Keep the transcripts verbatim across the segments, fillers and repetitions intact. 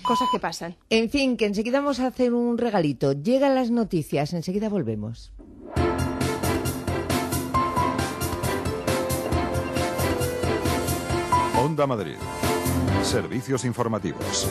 Cosas que pasan. En fin, que enseguida vamos a hacer un regalito. Llegan las noticias, enseguida volvemos. Onda Madrid. Servicios informativos.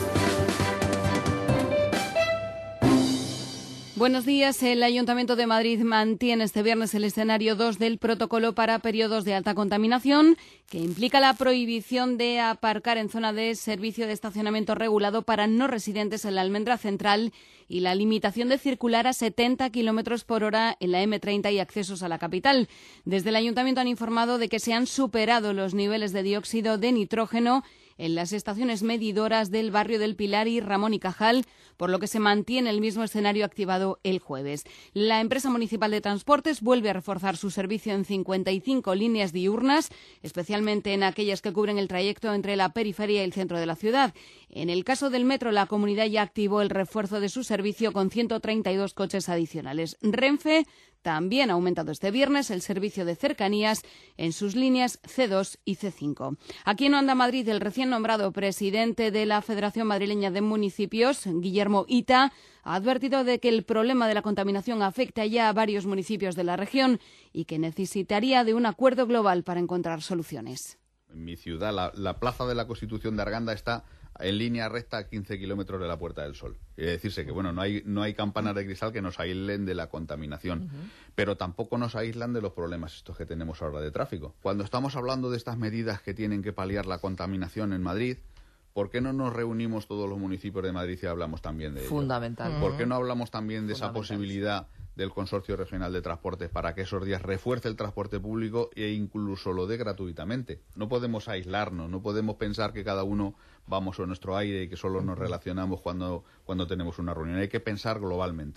Buenos días. El Ayuntamiento de Madrid mantiene este viernes el escenario dos del protocolo para periodos de alta contaminación, que implica la prohibición de aparcar en zona de servicio de estacionamiento regulado para no residentes en la Almendra Central y la limitación de circular a setenta kilómetros por hora en la eme treinta y accesos a la capital. Desde el Ayuntamiento han informado de que se han superado los niveles de dióxido de nitrógeno en las estaciones medidoras del barrio del Pilar y Ramón y Cajal, por lo que se mantiene el mismo escenario activado el jueves. La empresa municipal de transportes vuelve a reforzar su servicio en cincuenta y cinco líneas diurnas, especialmente en aquellas que cubren el trayecto entre la periferia y el centro de la ciudad. En el caso del metro, la comunidad ya activó el refuerzo de su servicio con ciento treinta y dos coches adicionales. Renfe también ha aumentado este viernes el servicio de cercanías en sus líneas ce dos y ce cinco. Aquí en Onda Madrid, el recién nombrado presidente de la Federación Madrileña de Municipios, Guillermo Ita, ha advertido de que el problema de la contaminación afecta ya a varios municipios de la región y que necesitaría de un acuerdo global para encontrar soluciones. En mi ciudad, la, la plaza de la Constitución de Arganda está en línea recta a quince kilómetros de la Puerta del Sol. Quiere decirse que bueno, no hay, no hay campanas de cristal que nos aíslen de la contaminación, uh-huh. pero tampoco nos aíslan de los problemas estos que tenemos ahora de tráfico. Cuando estamos hablando de estas medidas que tienen que paliar la contaminación en Madrid, ¿por qué no nos reunimos todos los municipios de Madrid y hablamos también de ello? Fundamental. ¿Por qué no hablamos también de esa posibilidad del Consorcio Regional de Transportes para que esos días refuerce el transporte público e incluso lo dé gratuitamente? No podemos aislarnos, no podemos pensar que cada uno vamos a nuestro aire y que solo nos relacionamos cuando, cuando tenemos una reunión. Hay que pensar globalmente.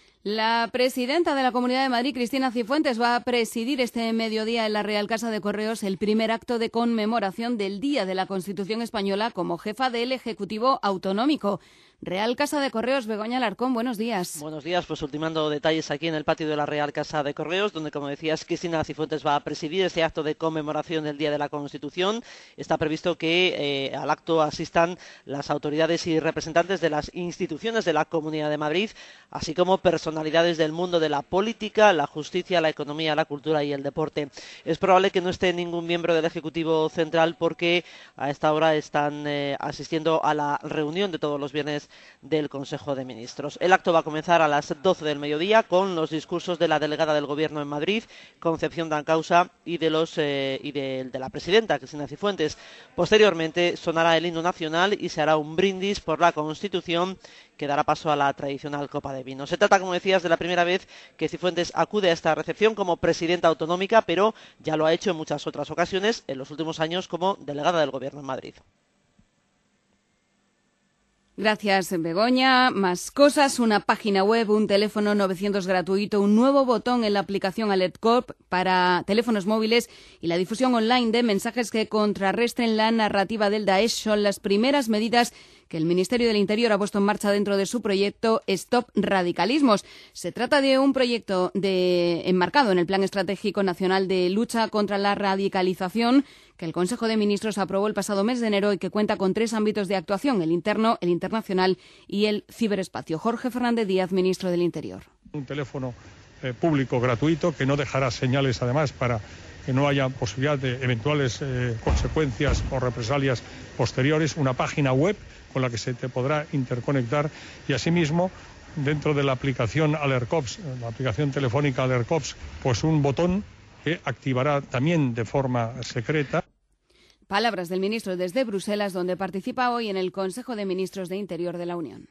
La presidenta de la Comunidad de Madrid, Cristina Cifuentes, va a presidir este mediodía en la Real Casa de Correos el primer acto de conmemoración del Día de la Constitución Española como jefa del Ejecutivo Autonómico. Real Casa de Correos, Begoña Alarcón, buenos días. Buenos días, pues ultimando detalles aquí en el patio de la Real Casa de Correos, donde, como decías, Cristina Cifuentes va a presidir este acto de conmemoración del Día de la Constitución. Está previsto que eh, al acto asistan las autoridades y representantes de las instituciones de la Comunidad de Madrid, así como personalidades del mundo de la política, la justicia, la economía, la cultura y el deporte. Es probable que no esté ningún miembro del Ejecutivo Central porque a esta hora están eh, asistiendo a la reunión de todos los viernes del Consejo de Ministros. El acto va a comenzar a las doce del mediodía con los discursos de la delegada del Gobierno en Madrid, Concepción Dancausa, y de los eh, y de, de la presidenta, Cristina Cifuentes. Posteriormente sonará el himno nacional y se hará un brindis por la Constitución que dará paso a la tradicional copa de vino. Se trata, como decías, de la primera vez que Cifuentes acude a esta recepción como presidenta autonómica, pero ya lo ha hecho en muchas otras ocasiones en los últimos años como delegada del Gobierno en Madrid. Gracias, Begoña. Más cosas, una página web, un teléfono novecientos gratuito, un nuevo botón en la aplicación AlertCorp para teléfonos móviles y la difusión online de mensajes que contrarresten la narrativa del Daesh son las primeras medidas que el Ministerio del Interior ha puesto en marcha dentro de su proyecto Stop Radicalismos. Se trata de un proyecto de, enmarcado en el Plan Estratégico Nacional de Lucha contra la Radicalización que el Consejo de Ministros aprobó el pasado mes de enero y que cuenta con tres ámbitos de actuación, el interno, el internacional y el ciberespacio. Jorge Fernández Díaz, ministro del Interior. Un teléfono eh, público gratuito que no dejará señales, además, para que no haya posibilidad de eventuales eh, consecuencias o represalias posteriores, una página web con la que se te podrá interconectar y, asimismo, dentro de la aplicación AlertCorps, la aplicación telefónica AlertCorps, pues un botón que activará también de forma secreta. Palabras del ministro desde Bruselas, donde participa hoy en el Consejo de Ministros de Interior de la Unión.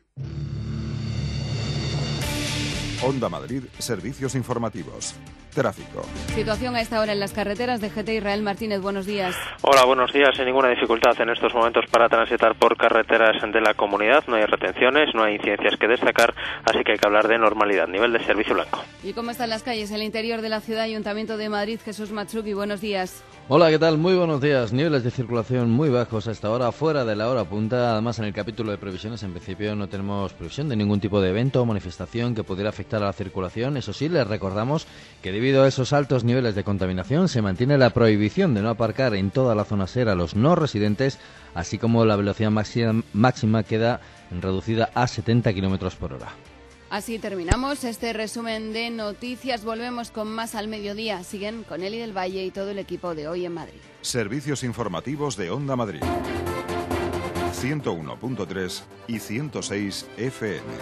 Onda Madrid, servicios informativos. Tráfico. Situación a esta hora en las carreteras de G T. Israel Martínez, buenos días. Hola, buenos días. Sin ninguna dificultad en estos momentos para transitar por carreteras de la comunidad. No hay retenciones, no hay incidencias que destacar, así que hay que hablar de normalidad. Nivel de servicio blanco. ¿Y cómo están las calles? El interior de la ciudad, Ayuntamiento de Madrid, Jesús Matsuki, buenos días. Hola, ¿qué tal? Muy buenos días. Niveles de circulación muy bajos hasta ahora, fuera de la hora punta. Además, en el capítulo de previsiones, en principio no tenemos previsión de ningún tipo de evento o manifestación que pudiera afectar a la circulación. Eso sí, les recordamos que debido a esos altos niveles de contaminación se mantiene la prohibición de no aparcar en toda la zona SER a los no residentes, así como la velocidad máxima, máxima queda reducida a setenta kilómetros por hora. Así terminamos este resumen de noticias. Volvemos con más al mediodía. Siguen con Eli del Valle y todo el equipo de Hoy en Madrid. Servicios informativos de Onda Madrid. ciento uno punto tres y ciento seis F M.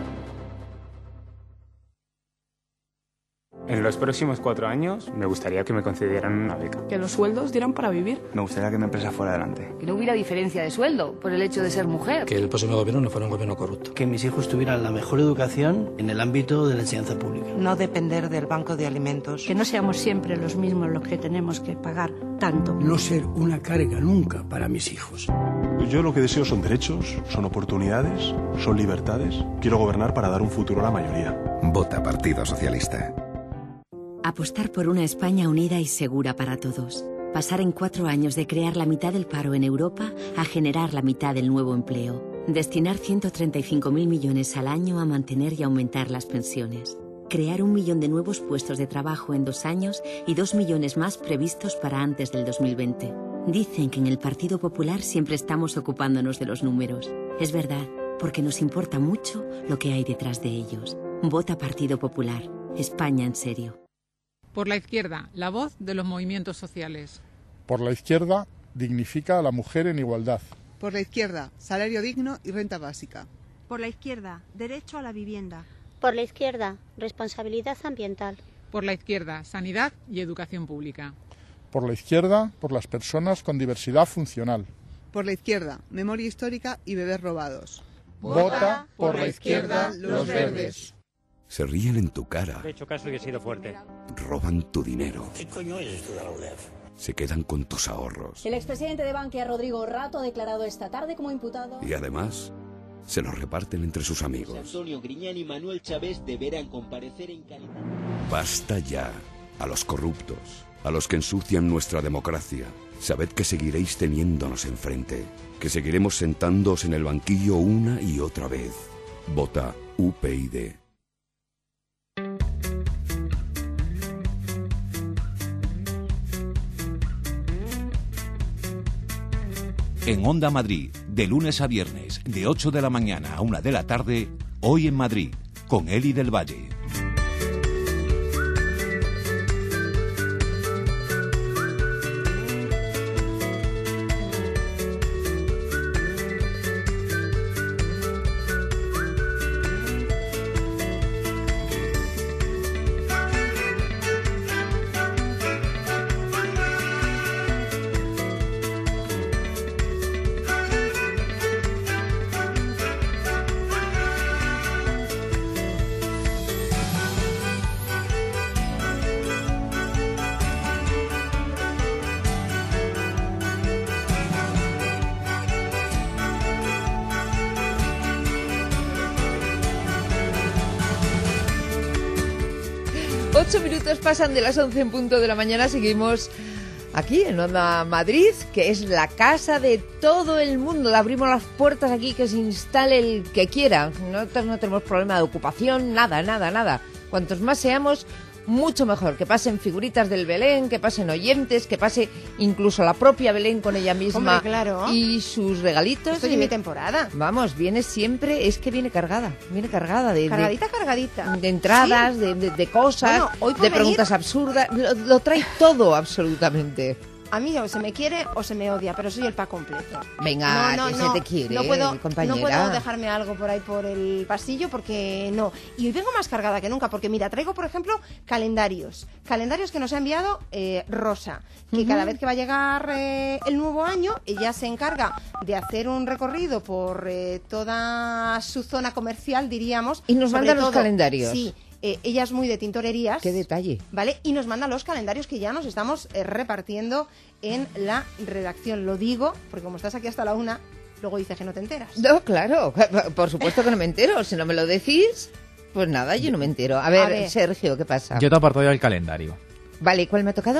En los próximos cuatro años me gustaría que me concedieran una beca. Que los sueldos dieran para vivir. Me gustaría que mi empresa fuera adelante. Que no hubiera diferencia de sueldo por el hecho de ser mujer. Que el próximo gobierno no fuera un gobierno corrupto. Que mis hijos tuvieran la mejor educación en el ámbito de la enseñanza pública. No depender del banco de alimentos. Que no seamos siempre los mismos los que tenemos que pagar tanto. No ser una carga nunca para mis hijos. Yo lo que deseo son derechos, son oportunidades, son libertades. Quiero gobernar para dar un futuro a la mayoría. Vota Partido Socialista. Apostar por una España unida y segura para todos. Pasar en cuatro años de crear la mitad del paro en Europa a generar la mitad del nuevo empleo. Destinar ciento treinta y cinco mil millones al año a mantener y aumentar las pensiones. Crear un millón de nuevos puestos de trabajo en dos años y dos millones más previstos para antes del dos mil veinte. Dicen que en el Partido Popular siempre estamos ocupándonos de los números. Es verdad, porque nos importa mucho lo que hay detrás de ellos. Vota Partido Popular. España en serio. Por la izquierda, la voz de los movimientos sociales. Por la izquierda, dignifica a la mujer en igualdad. Por la izquierda, salario digno y renta básica. Por la izquierda, derecho a la vivienda. Por la izquierda, responsabilidad ambiental. Por la izquierda, sanidad y educación pública. Por la izquierda, por las personas con diversidad funcional. Por la izquierda, memoria histórica y bebés robados. Vota por la izquierda, los verdes. Se ríen en tu cara. Le he hecho caso y he sido fuerte. Roban tu dinero. ¿Qué coño es esto de la U D E F? Se quedan con tus ahorros. El expresidente de Bankia, Rodrigo Rato, ha declarado esta tarde como imputado. Y además, se los reparten entre sus amigos. Antonio Griñán y Manuel Chávez deberán comparecer en calidad. Basta ya a los corruptos, a los que ensucian nuestra democracia. Sabed que seguiréis teniéndonos enfrente, que seguiremos sentándoos en el banquillo una y otra vez. Vota U P yD. En Onda Madrid, de lunes a viernes, de ocho de la mañana a una de la tarde, Hoy en Madrid, con Eli del Valle. Ocho minutos pasan de las once en punto de la mañana. Seguimos aquí en Onda Madrid, que es la casa de todo el mundo. Le abrimos las puertas aquí, que se instale el que quiera. Nosotros no tenemos problema de ocupación, nada, nada, nada. Cuantos más seamos, mucho mejor. Que pasen figuritas del Belén, que pasen oyentes, que pase incluso la propia Belén con ella misma. Hombre, claro. Y sus regalitos. Estoy en mi temporada. Vamos, viene siempre, es que viene cargada, viene cargada de... Cargadita, de, cargadita. De entradas, ¿Sí? de, de, de cosas, bueno, hoy por de venir... preguntas absurdas, lo, lo trae todo absolutamente. A mí o se me quiere o se me odia, pero soy el pack completo. Venga, no, no, que no, se te quiere, no puedo, compañera. No puedo dejarme algo por ahí por el pasillo porque no. Y hoy vengo más cargada que nunca porque mira, traigo por ejemplo calendarios. Calendarios que nos ha enviado eh, Rosa, que uh-huh. cada vez que va a llegar eh, el nuevo año, ella se encarga de hacer un recorrido por eh, toda su zona comercial, diríamos. Y nos manda los calendarios. Sí. Eh, ella es muy de tintorerías. ¡Qué detalle! ¿Vale? Y nos manda los calendarios que ya nos estamos eh, repartiendo en la redacción. Lo digo porque como estás aquí hasta la una, luego dices que no te enteras. No, claro. Por supuesto que no me entero. Si no me lo decís, pues nada, yo no me entero. A ver, A ver. Sergio, ¿qué pasa? Yo te aparto ya el calendario. Vale, ¿cuál me ha tocado?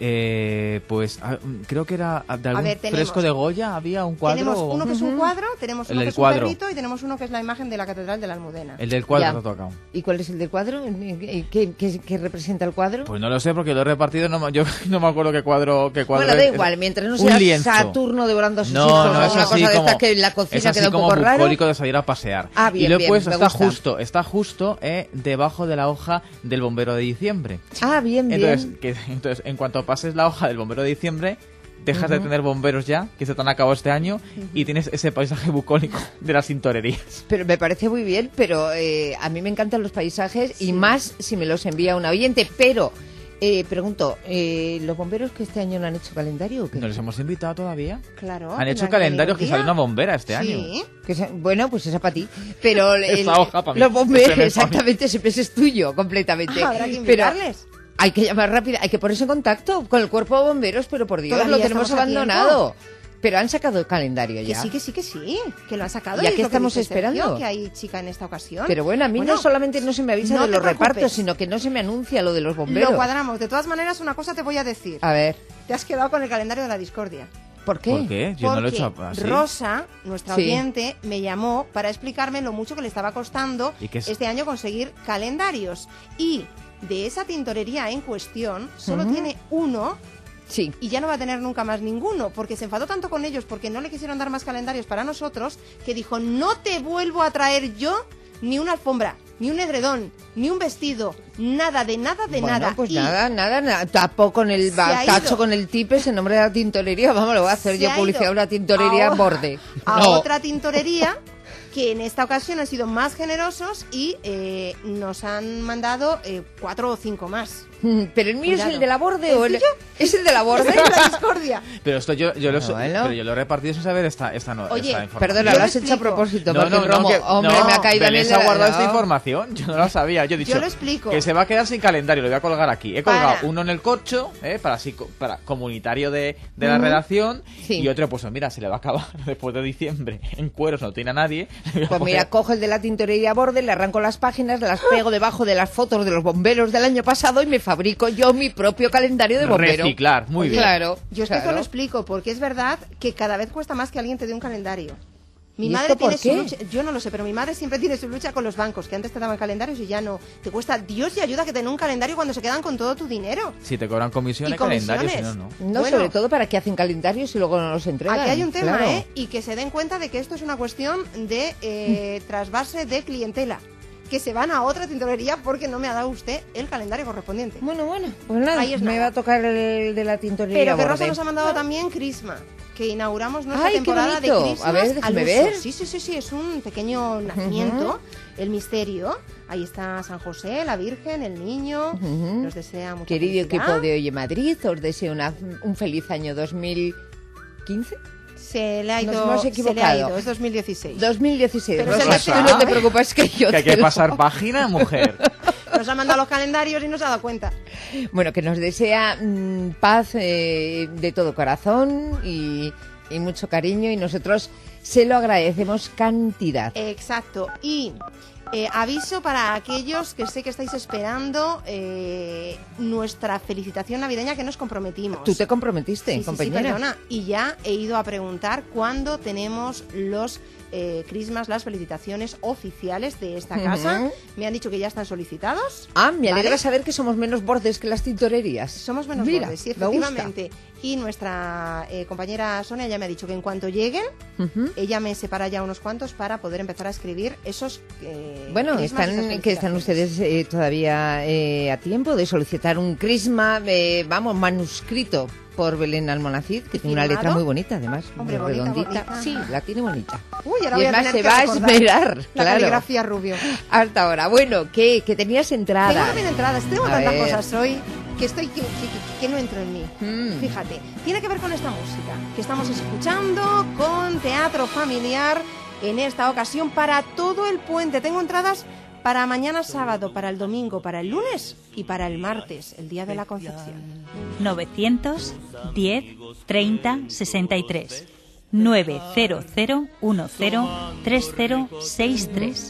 Eh, pues a, creo que era de algún ver, tenemos- fresco de Goya, había un cuadro. Tenemos uno que es un cuadro, tenemos El uno del que es un cuadro. perrito y tenemos uno que es la imagen de la Catedral de la Almudena. El del cuadro Ya. te ha tocado. ¿Y cuál es el del cuadro? ¿Qué, qué, qué representa el cuadro? Pues no lo sé porque lo he repartido, no, me- yo no me acuerdo qué cuadro, qué cuadro Bueno, da es. igual, mientras no Un sea lienzo. Saturno devorando a sus No, hijos no o es una así cosa de como, estas que en la cocina es así queda un como poco raro. bucólico de salir a pasear. Ah, bien, y luego bien, pues me está gusta. justo, está justo eh, debajo de la hoja del bombero de diciembre. Ah, bien, bien. Entonces, que, entonces, en cuanto pases la hoja del bombero de diciembre, dejas de Ujú. tener bomberos ya, que se te han acabado este año, y tienes ese paisaje bucólico de las tintorerías. Pero me parece muy bien, pero eh, a mí me encantan los paisajes y más si me los envía un oyente. Pero, eh, pregunto, eh, ¿los bomberos que este año no han hecho calendario o qué? ¿No les hemos invitado todavía? Claro. Han hecho tendrán calendarios que venir un salió día. una bombera este Sí. año. Que se- bueno, pues esa para ti. Pero el- Esa hoja pa' mí. los bomberos, Ese me- exactamente, siempre ese es tuyo, completamente. Habrá que Pero invitarles. hay que llamar rápido, hay que ponerse en contacto con el cuerpo de bomberos, pero por Dios, Todavía lo tenemos estamos a abandonado. Pero han sacado el calendario Que ya. sí, que sí, que sí, que lo han sacado. ¿Y a es qué lo que estamos dice Sergio, esperando? que hay chica en esta ocasión. Pero bueno, a mí Bueno, no solamente no se me avisa no de te los preocupes. repartos, sino que no se me anuncia lo de los bomberos. Lo cuadramos. De todas maneras, una cosa te voy a decir. A ver, Te has quedado con el calendario de la discordia. ¿por qué? ¿Por qué? Yo no lo he Porque hecho así. Rosa, nuestra Sí. oyente, me llamó para explicarme lo mucho que le estaba costando ¿Y qué es? este año conseguir calendarios. Y de esa tintorería en cuestión, solo Ujú. tiene uno Sí. y ya no va a tener nunca más ninguno, porque se enfadó tanto con ellos porque no le quisieron dar más calendarios para nosotros, que dijo, no te vuelvo a traer yo ni una alfombra, ni un edredón, ni un vestido, nada, de nada, de Bueno, nada. pues Y nada, nada, nada. Tapo con el Se ha tacho ido. con el tipe, se nombre de la tintorería. Vamos, lo voy a hacer Se yo ha publicidad ido de una tintorería a- borde. a No. otra tintorería que en esta ocasión han sido más generosos y eh, nos han mandado eh, cuatro o cinco más. Mm, Pero el mío es Cuidado. el de la borde ¿El o el... tuyo? ¿Es el de la borde? Es la discordia. Pero esto yo, yo, lo, sé- Bueno. pero yo lo he repartido sin saber esta, esta, no, Oye, esta información. Perdona, Yo lo lo has hecho a explico. propósito, No, porque no, no, Romo, que- hombre, no, me ha caído a mí Belén el- se ha guardado esta no. información, yo no la sabía. Yo he dicho Yo lo explico. que se va a quedar sin calendario, lo voy a colgar aquí. He colgado Para. uno en el corcho, eh, para, así, co- para comunitario de, de la Ujú. redacción, Sí. y otro, pues mira, se le va a acabar después de diciembre. En cueros no tiene a nadie. le voy a Pues poner- mira, cojo el de la tintorería borde, le arranco las páginas, las pego debajo de las fotos de los bomberos del año pasado y me fabrico yo mi propio calendario de bombero. Reciclar, muy bien. Claro. Yo es que esto claro. lo explico, porque es verdad que cada vez cuesta más que alguien te dé un calendario. Mi ¿Y madre esto por tiene su qué? lucha, yo no lo sé, pero mi madre siempre tiene su lucha con los bancos, que antes te daban calendarios y ya no. Te cuesta Dios y ayuda que te den un calendario cuando se quedan con todo tu dinero. Si te cobran comisión ¿Y hay calendario, si no, comisiones? no. No, Bueno. sobre todo para que hacen calendarios y luego no los entregan. Aquí hay un tema, claro. ¿eh? Y que se den cuenta de que esto es una cuestión de eh, trasvase de clientela. Que se van a otra tintorería porque no me ha dado usted el calendario correspondiente. Bueno, bueno, pues nada, Ahí es me nada. va a tocar el de la tintorería Pero que borde. Rosa nos ha mandado también Crisma, que inauguramos nuestra Ay, qué temporada de bonito. Christmas A ver, al déjame uso. ver. Sí, sí, sí, sí, es un pequeño nacimiento, el misterio. Ahí está San José, la Virgen, el niño. Ujú. Nos desea mucha Querido felicidad. equipo de Oye Madrid, os deseo una- un feliz año dos mil quince. Se le ha ido, Nos hemos se le ha equivocado. ido, es dos mil dieciséis. dos mil dieciséis. Pero Rosa, se tú le- no te preocupes que yo Que hay te que lo- pasar página, mujer. Nos ha mandado los calendarios y no se ha dado cuenta. Bueno, que nos desea mm, paz eh, de todo corazón y, y mucho cariño y nosotros se lo agradecemos cantidad. Exacto. Y eh, aviso para aquellos que sé que estáis esperando eh, nuestra felicitación navideña que nos comprometimos. Tú te comprometiste, Sí, sí, sí, compañera. perdona. Y ya he ido a preguntar cuándo tenemos los eh, Christmas, las felicitaciones oficiales de esta Ujú. casa. Me han dicho que ya están solicitados. Ah, me alegra ¿vale? saber que somos menos bordes que las tintorerías. Somos menos Mira, bordes, sí, me gusta. efectivamente. Y nuestra eh, compañera Sonia ya me ha dicho que en cuanto lleguen, Ujú. ella me separa ya unos cuantos para poder empezar a escribir esos eh, Bueno, Christmas, están, esas que están felicitaciones. ustedes eh, todavía eh, a tiempo de solicitar un crisma, eh, vamos, manuscrito por Belén Almonacid, que tiene una ¿Firmado? letra muy bonita, además, Hombre, muy bonita, redondita. bonita. Sí, la tiene bonita. Uy, ahora Y voy es a más, tener se que va a recordar esmerar, La claro. caligrafía Rubio. Hasta ahora. Bueno, ¿qué? Que tenías entrada. Tengo también entradas, tengo A tantas ver. cosas hoy que estoy que, que- que- que no entro en mí. Mm. Fíjate, tiene que ver con esta música que estamos escuchando con teatro familiar en esta ocasión para todo el puente. Tengo entradas para mañana sábado, para el domingo, para el lunes y para el martes, el día de la Concepción. novecientos diez treinta sesenta y tres nueve cero cero uno cero tres cero seis tres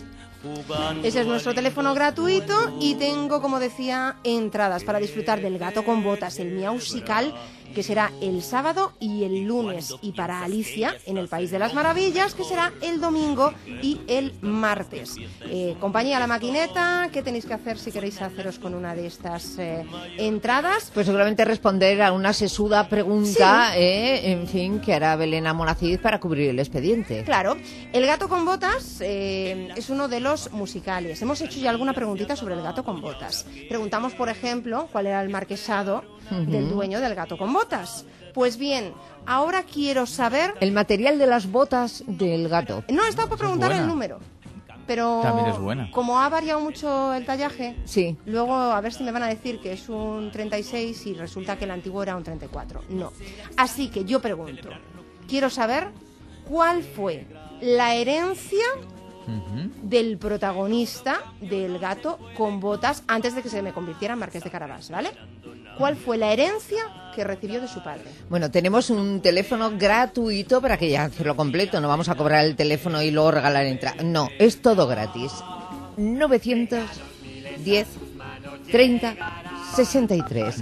Ese es nuestro teléfono gratuito y tengo, como decía, entradas para disfrutar del Gato con Botas, el Miausical, que será el sábado y el lunes, y para Alicia en el País de las Maravillas, que será el domingo y el martes. Eh, compañía La Maquineta, ¿qué tenéis que hacer si queréis haceros con una de estas eh, entradas? Pues seguramente responder a una sesuda pregunta, Sí. eh, en fin, que hará Belén Amonacid para cubrir el expediente. Claro, el Gato con Botas eh, es uno de los musicales. Hemos hecho ya alguna preguntita sobre el Gato con Botas. Preguntamos, por ejemplo, cuál era el marquesado Ujú. del dueño del Gato con Botas. Pues bien, ahora quiero saber... El material de las botas del gato. No, he estado por preguntar buena. el número. Pero También es buena. como ha variado mucho el tallaje, sí. Luego a ver si me van a decir que es un treinta y seis y resulta que el antiguo era un treinta y cuatro. No. Así que yo pregunto, quiero saber cuál fue la herencia Ujú. del protagonista del Gato con Botas antes de que se me convirtiera en Marqués de Carabás, ¿vale? ¿Cuál fue la herencia que recibió de su padre? Bueno, tenemos un teléfono gratuito para que ya hacerlo completo. No vamos a cobrar el teléfono y luego regalar entrada. No, es todo gratis. novecientos diez treinta sesenta y tres.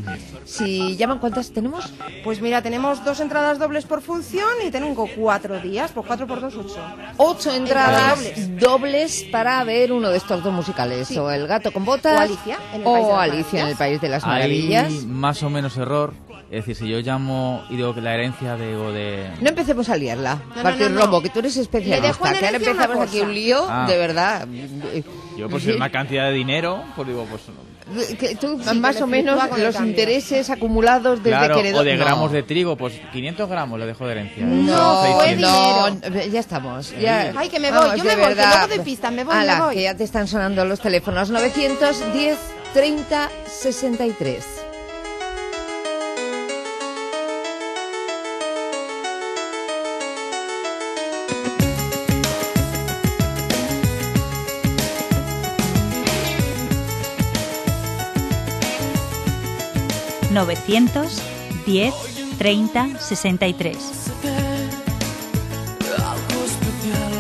Si llaman, ¿cuántas tenemos? Pues mira, tenemos dos entradas dobles por función y tengo cuatro días, por cuatro por dos, ocho. Ocho entradas dobles. dobles para ver uno de estos dos musicales. Sí. O El Gato con Botas O Alicia en el o País de las Alicia en el Maravillas. País de las Maravillas. Hay más o menos error. Es decir, si yo llamo y digo que la herencia digo de... No empecemos a liarla, no, Martín no, no. Rombo, que tú eres Le dejo especialista. en Que ahora herencia una empezamos aquí cosa. un lío, Ah. de verdad. Yo pues si es una cantidad de dinero, pues digo, pues... Que tú, Sí, más que o le menos, fluctúa con el los cambio. intereses acumulados desde Claro, que heredó... o de No. gramos de trigo, pues quinientos gramos le dejo de herencia. No, fue seiscientos. dinero. No, ya estamos. Ya. Ay, que me voy, Vamos, yo de me voy, que verdad. luego doy pistas, me voy, Ala, me voy. que ya te están sonando los teléfonos. novecientos diez treinta sesenta y tres. novecientos diez treinta sesenta y tres. Algo especial.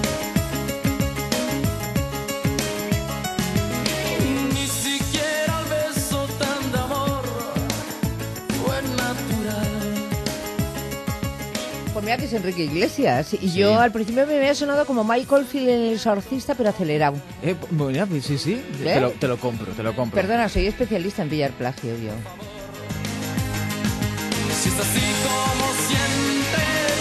Ni siquiera el beso tan de amor fue natural. Pues mira que es Enrique Iglesias. Y yo al principio me había sonado como Michael Field en El Exorcista, pero acelerado. Eh, bueno, pues sí, sí, ¿Eh? te lo, te lo compro, te lo compro. Perdona, soy especialista en pillar plagio yo. Si es así como sientes,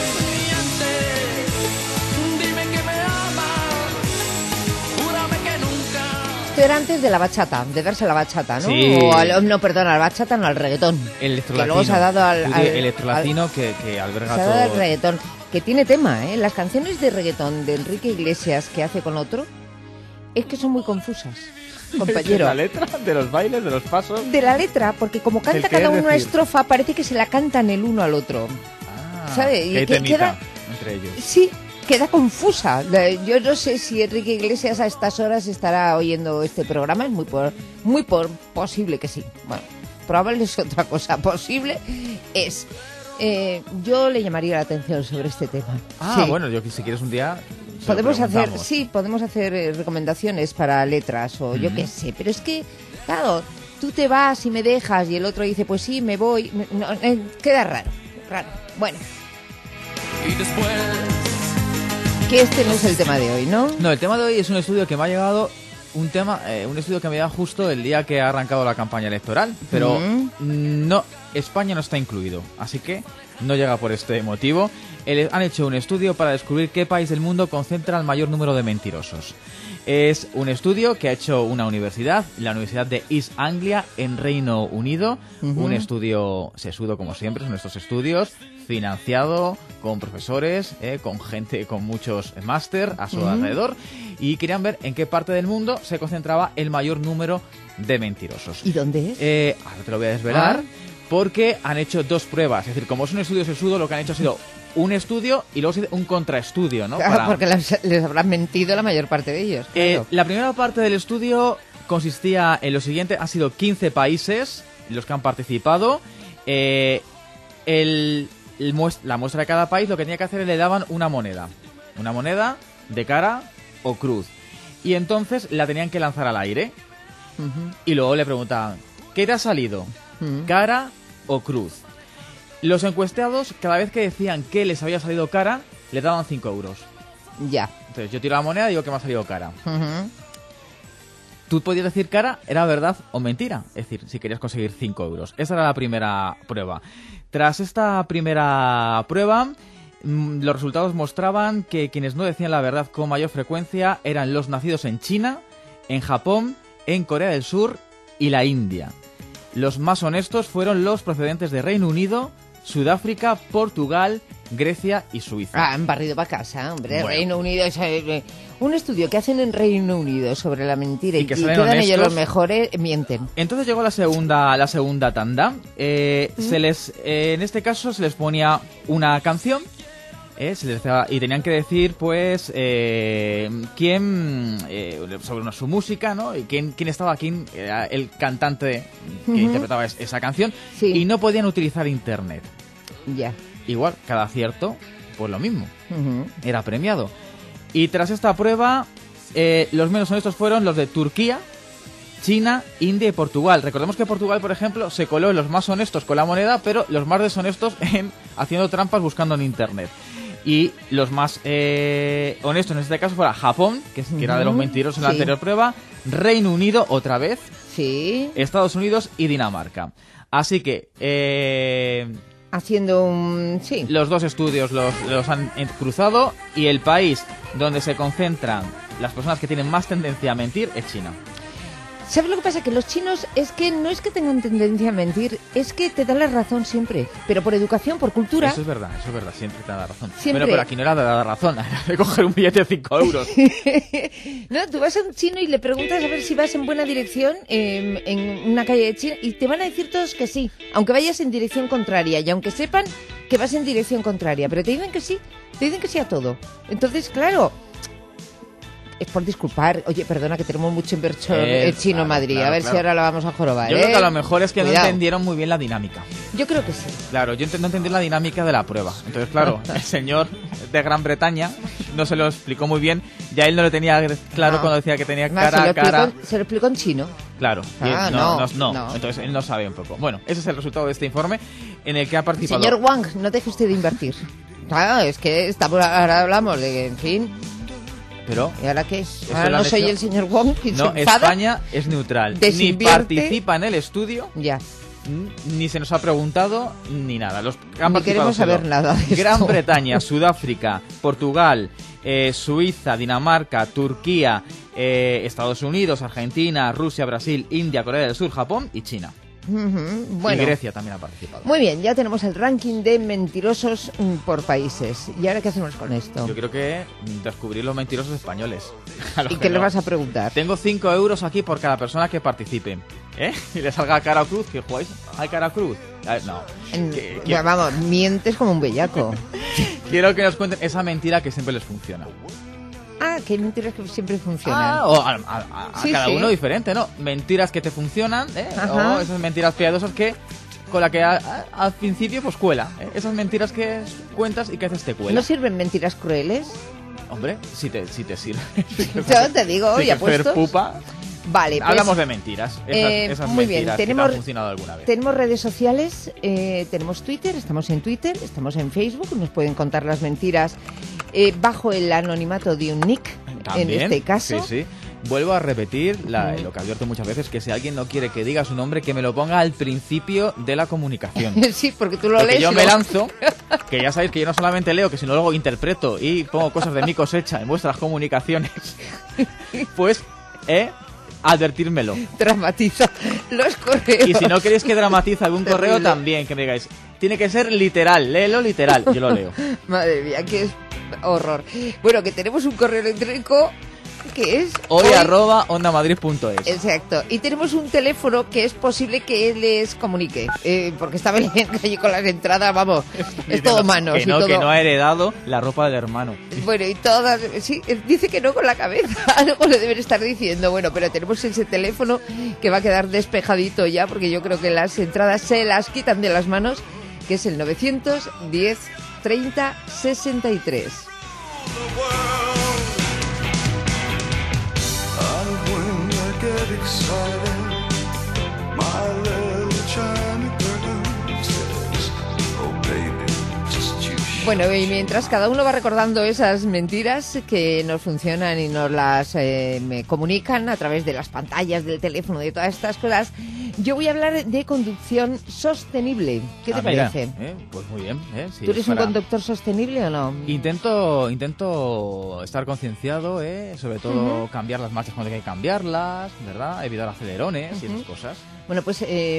miente. Dime que me amas. Júrame que nunca. Esto era antes de la bachata, de darse la bachata, ¿no? Sí. O al- no, perdona, la bachata no, al reggaetón. El electrolatino. Que luego se ha dado al... Sí, al- electrolatino que, que alberga Se ha dado al todo. reggaetón, que tiene tema, ¿eh? Las canciones de reggaetón de Enrique Iglesias que hace con otro, es que son muy confusas, compañero. ¿La letra? ¿De los bailes? ¿De los pasos? De la letra, porque como canta ¿El qué cada es uno una decir? estrofa, parece que se la cantan el uno al otro. Ah, ¿Sabe? que Y hay que- temita queda- entre ellos. Sí, queda confusa. La- Yo no sé si Enrique Iglesias a estas horas estará oyendo este programa, es muy por, muy por posible que sí. Bueno, probable es otra cosa, posible es... eh, yo le llamaría la atención sobre este tema. Ah, Sí. bueno, yo que si quieres un día... se lo Podemos hacer, preguntamos. sí, podemos hacer eh, recomendaciones para letras o yo qué sé, pero es que, claro, tú te vas y me dejas y el otro dice, pues sí, me voy, no, eh, queda raro, raro. Bueno, Y después. que este no es el tema de hoy, ¿no? No, el tema de hoy es un estudio que me ha llegado, un tema, eh, un estudio que me ha llegado justo el día que ha arrancado la campaña electoral, pero Mm. no, España no está incluido, así que no llega por este motivo. El- han hecho un estudio para descubrir qué país del mundo concentra el mayor número de mentirosos. Es un estudio que ha hecho una universidad, la Universidad de East Anglia en Reino Unido, Ujú. un estudio sesudo como siempre, son estos estudios, financiado con profesores, eh, con gente con muchos máster a su Ujú. alrededor, y querían ver en qué parte del mundo se concentraba el mayor número de mentirosos. ¿Y dónde es? Eh, ahora te lo voy a desvelar, Ah. porque han hecho dos pruebas, es decir, como es un estudio sesudo, lo que han hecho ha sido un estudio y luego un contraestudio, ¿no? Claro, Para- porque les, les habrán mentido la mayor parte de ellos. eh, claro. la primera parte del estudio consistía en lo siguiente, han sido quince países los que han participado. Eh, el, el muest- la muestra de cada país lo que tenía que hacer es le daban una moneda, una moneda de cara o cruz. y entonces la tenían que lanzar al aire. Ujú. Y luego le preguntaban, ¿qué te ha salido? Mm. ¿Cara o cruz? Los encuestados, cada vez que decían que les había salido cara, le daban cinco euros. Ya. Entonces yo tiro la moneda y digo que me ha salido cara. Ujú. Tú podías decir cara, era verdad o mentira. Es decir, si querías conseguir cinco euros. Esa era la primera prueba. Tras esta primera prueba, mmm, los resultados mostraban que quienes no decían la verdad con mayor frecuencia eran los nacidos en China, en Japón, en Corea del Sur y la India. Los más honestos fueron los procedentes de Reino Unido, Sudáfrica, Portugal, Grecia y Suiza. Ah, han barrido para casa, hombre. Bueno. Reino Unido. Es, eh, un estudio que hacen en Reino Unido sobre la mentira y, Y que y salen quedan honestos. ellos los mejores, mienten. Entonces llegó la segunda, la segunda tanda. Eh, se les, eh, en este caso se les ponía una canción. Eh, se les daba- y tenían que decir, pues, eh, quién, eh, sobre una- su música, ¿no? Y quién, quién estaba, quién era el cantante que Ujú. interpretaba es- esa canción. Y no podían utilizar internet. Ya. Igual, cada acierto, pues lo mismo. Ujú. Era premiado. Y tras esta prueba, eh, los menos honestos fueron los de Turquía, China, India y Portugal. Recordemos que Portugal, por ejemplo, se coló en los más honestos con la moneda, pero los más deshonestos en haciendo trampas buscando en internet. Y los más eh, honestos en este caso fuera Japón, que, es- que era de los Ujú, mentirosos en la sí. anterior prueba, Reino Unido otra vez, sí. Estados Unidos y Dinamarca. Así que eh, haciendo un... sí. los dos estudios los, los han cruzado y el país donde se concentran las personas que tienen más tendencia a mentir es China. ¿Sabes lo que pasa? Que los chinos es que no es que tengan tendencia a mentir, es que te dan la razón siempre. Pero por educación, por cultura... Eso es verdad, eso es verdad, siempre te da la razón. Siempre. Bueno, pero aquí no era de dar razón, era de coger un billete de cinco euros. No, tú vas a un chino y le preguntas a ver si vas en buena dirección eh, en una calle de China y te van a decir todos que sí, aunque vayas en dirección contraria y aunque sepan que vas en dirección contraria, pero te dicen que sí, te dicen que sí a todo. Entonces, claro, es por disculpar. Oye, perdona que tenemos mucho inversor Eh, el chino en claro, Madrid, claro, a ver claro. si ahora la vamos a jorobar. Yo ¿eh? creo que a lo mejor es que Cuidado. no entendieron muy bien la dinámica. Yo creo que sí. Claro, yo ent- no entendí la dinámica de la prueba. Entonces, claro, el señor de Gran Bretaña no se lo explicó muy bien. Ya él no lo tenía claro No. cuando decía que tenía Además, cara se, a lo cara. explicó, se lo explicó en chino. Claro, y Ah, él no, no, no, no. Entonces él no sabe un poco. Bueno, ese es el resultado de este informe en el que ha participado. Señor Wang, no deje usted de invertir. Claro, es que estamos, ahora hablamos de que, en fin... Pero, ¿y ahora qué? Eso Ahora lo no han soy hecho- el señor Wong y No, se enfada. España es neutral. Ni Desinvierte. participa en el estudio. Ya. n- Ni se nos ha preguntado ni nada. Los que han Ni participado queremos solo saber nada de Gran esto. Bretaña, Sudáfrica, Portugal, eh, Suiza, Dinamarca, Turquía, eh, Estados Unidos, Argentina, Rusia, Brasil, India, Corea del Sur, Japón y China. Ujú, bueno. Y Grecia también ha participado. Muy bien, ya tenemos el ranking de mentirosos mm, por países. ¿Y ahora qué hacemos con esto? Yo creo que mm, descubrir los mentirosos españoles. A los ¿Y que qué le no. vas a preguntar? Tengo cinco euros aquí por cada persona que participe. ¿Eh? Y le salga cara o cruz, que jugáis. ¿Hay cara o cruz? A ver, no. En- Que- ya, vamos, mientes como un bellaco. Quiero que nos cuenten esa mentira que siempre les funciona. Ah, que hay mentiras que siempre funcionan. Ah, o a, a- a- a Sí, cada sí. uno diferente, ¿no? Mentiras que te funcionan, ¿eh? Ajá. O esas mentiras piadosas que con la que a- a- al principio pues cuela. ¿eh? Esas mentiras que cuentas y que haces te cuela. ¿No sirven mentiras crueles? Hombre, si te, si te sirve. Yo te digo, Si ya que hacer puestos. pupa. Vale, pues, Hablamos de mentiras. Esas, eh, esas muy bien, mentiras que te tenemos, han funcionado alguna vez. tenemos redes sociales, eh, tenemos Twitter, estamos en Twitter, estamos en Facebook, nos pueden contar las mentiras eh, bajo el anonimato de un nick, También, en este caso. Sí, sí. Vuelvo a repetir la- lo que advierto muchas veces, que si alguien no quiere que diga su nombre, que me lo ponga al principio de la comunicación. Sí, porque tú lo Porque lees. yo y me luego- lanzo, que ya sabéis que yo no solamente leo, que sino luego interpreto y pongo cosas de mi cosecha en vuestras comunicaciones. Pues, ¿eh? Advertírmelo. Dramatiza los correos. Y si no queréis que dramatice algún correo, Terrible. también, que me digáis, tiene que ser literal, léelo literal, yo lo leo. Madre mía, qué horror. Bueno, que tenemos un correo electrónico que es... Hoy arroba ondamadrid punto es. Exacto. Y tenemos un teléfono que es posible que les comunique. eh, porque estaba leyendo allí con las entradas, vamos, es todo manos. Que y no, todo... que no ha heredado la ropa del hermano. Bueno, y todas... Sí, dice que no con la cabeza. Algo le deben estar diciendo. Bueno, pero tenemos ese teléfono que va a quedar despejadito ya, porque yo creo que las entradas se las quitan de las manos, que es el novecientos diez treinta sesenta y tres. Bueno, y mientras cada uno va recordando esas mentiras que nos funcionan y nos las eh, me comunican a través de las pantallas del teléfono, de todas estas cosas, yo voy a hablar de conducción sostenible. ¿Qué te ah, mira, parece? Eh, pues muy bien. Eh, sí, ¿Tú eres para... un conductor sostenible o no? Intento intento estar concienciado, eh, sobre todo uh-huh. cambiar las marchas cuando hay que cambiarlas, ¿verdad? Evitar acelerones uh-huh. y esas cosas. Bueno, pues eh,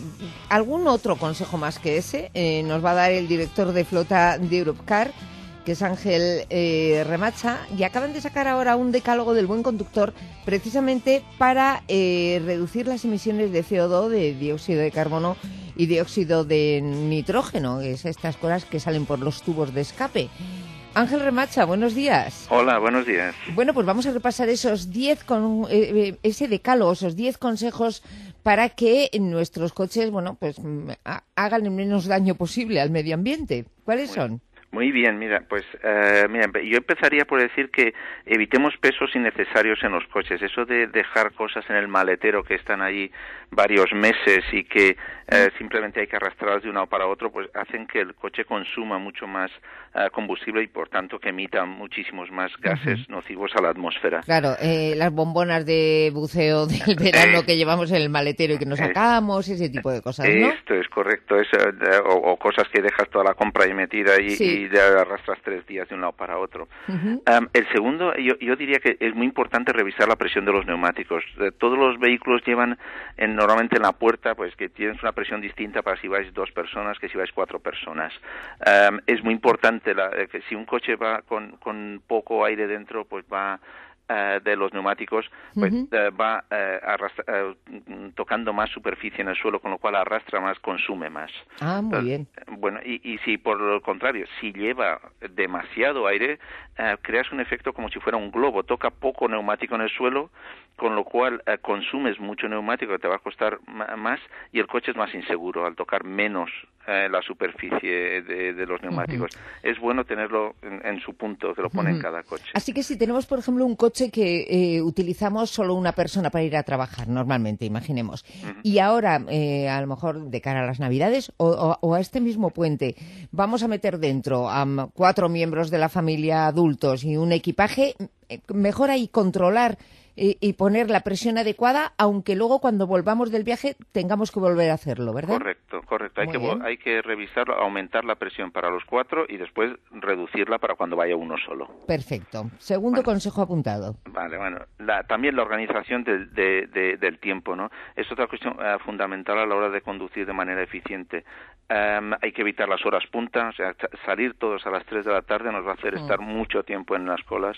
algún otro consejo más que ese eh, nos va a dar el director de flota de Europcar, que es Ángel eh, Remacha, y acaban de sacar ahora un decálogo del buen conductor precisamente para eh, reducir las emisiones de C O dos, de dióxido de carbono y dióxido de nitrógeno, que es estas cosas que salen por los tubos de escape. Ángel Remacha, buenos días. Hola, buenos días. Bueno, pues vamos a repasar esos diez con eh, ese decálogo, esos diez consejos para que nuestros coches, bueno, pues hagan el menos daño posible al medio ambiente. ¿Cuáles son? Muy bien, mira, pues uh, mira, yo empezaría por decir que evitemos pesos innecesarios en los coches. Eso de dejar cosas en el maletero que están allí varios meses y que uh, simplemente hay que arrastrarlas de un lado para otro, pues hacen que el coche consuma mucho más uh, combustible y por tanto que emita muchísimos más gases uh-huh. nocivos a la atmósfera. Claro, eh, las bombonas de buceo del verano eh, que llevamos en el maletero y que nos sacamos, eh, ese tipo de cosas, ¿no? Esto es correcto, eso, o, o cosas que dejas toda la compra ahí metida y, sí. y ya arrastras tres días de un lado para otro. Uh-huh. Um, el segundo, yo, yo diría que es muy importante revisar la presión de los neumáticos. Eh, todos los vehículos llevan en, normalmente en la puerta, pues que tienes una presión distinta para si vais dos personas que si vais cuatro personas. Um, es muy importante la, eh, que si un coche va con, con poco aire dentro, pues va Uh, de los neumáticos, pues uh-huh. uh, va uh, arrastra, uh, tocando más superficie en el suelo, con lo cual arrastra más, consume más. Ah, muy Entonces, bien. Bueno, y, y si por lo contrario, si lleva demasiado aire, uh, creas un efecto como si fuera un globo, toca poco neumático en el suelo, con lo cual uh, consumes mucho neumático que te va a costar m- más y el coche es más inseguro al tocar menos uh, la superficie de, de los neumáticos. Uh-huh. Es bueno tenerlo en, en su punto, que lo pone uh-huh. en cada coche. Así que si tenemos, por ejemplo, un coche que eh, utilizamos solo una persona para ir a trabajar normalmente, imaginemos, uh-huh. y ahora, eh, a lo mejor de cara a las Navidades o, o, o a este mismo puente, vamos a meter dentro a um, cuatro miembros de la familia adultos y un equipaje, mejor ahí controlar y, y poner la presión adecuada, aunque luego cuando volvamos del viaje tengamos que volver a hacerlo, ¿verdad? Correcto, correcto. Hay que, hay que revisarlo, aumentar la presión para los cuatro y después reducirla para cuando vaya uno solo. Perfecto. Segundo bueno, consejo apuntado. Vale, bueno. La, también la organización del, de, de, del tiempo, ¿no? Es otra cuestión uh, fundamental a la hora de conducir de manera eficiente. Um, hay que evitar las horas punta, o sea, t- salir todos a las tres de la tarde nos va a hacer oh. estar mucho tiempo en las colas.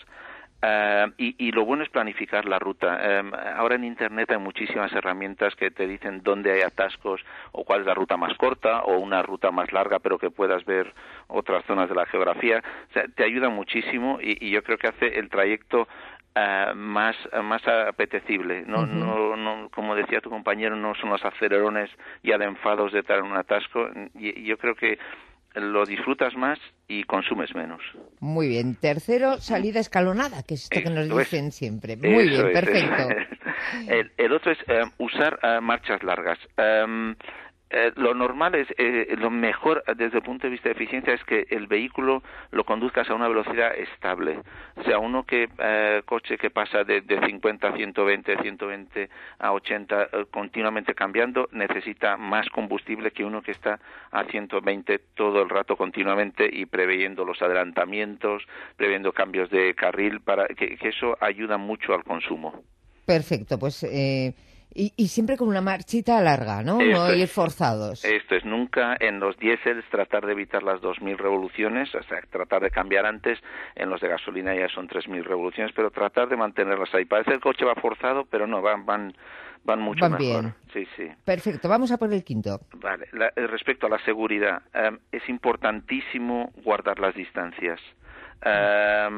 Uh, y, y lo bueno es planificar la ruta. Um, ahora en Internet hay muchísimas herramientas que te dicen dónde hay atascos o cuál es la ruta más corta o una ruta más larga pero que puedas ver otras zonas de la geografía. O sea, te ayuda muchísimo y, y yo creo que hace el trayecto Uh, más más apetecible. No, uh-huh. no, no, como decía tu compañero, no son los acelerones ya de enfados de estar en un atasco. Y, y yo creo que lo disfrutas más y consumes menos. Muy bien. Tercero, salida escalonada, que es esto, esto que nos dicen es, siempre. Muy bien, es, perfecto. el, el otro es uh, usar uh, marchas largas. Um, Eh, lo normal es, eh, lo mejor desde el punto de vista de eficiencia es que el vehículo lo conduzcas a una velocidad estable. O sea, uno que, eh, coche que pasa de, de cincuenta a ciento veinte, ciento veinte a ochenta, eh, continuamente cambiando, necesita más combustible que uno que está a ciento veinte todo el rato continuamente y preveyendo los adelantamientos, previendo cambios de carril, para que, que eso ayuda mucho al consumo. Perfecto, pues... Eh... Y, y siempre con una marchita larga, ¿no? Esto no ir forzados. Esto es, nunca en los diésels tratar de evitar las dos mil revoluciones, o sea, tratar de cambiar antes, en los de gasolina ya son tres mil revoluciones, pero tratar de mantenerlas ahí. Parece que el coche va forzado, pero no, van van van mucho van mejor. Bien. Sí, sí. Perfecto, vamos a por el quinto. Vale, la, respecto a la seguridad, um, es importantísimo guardar las distancias. Um,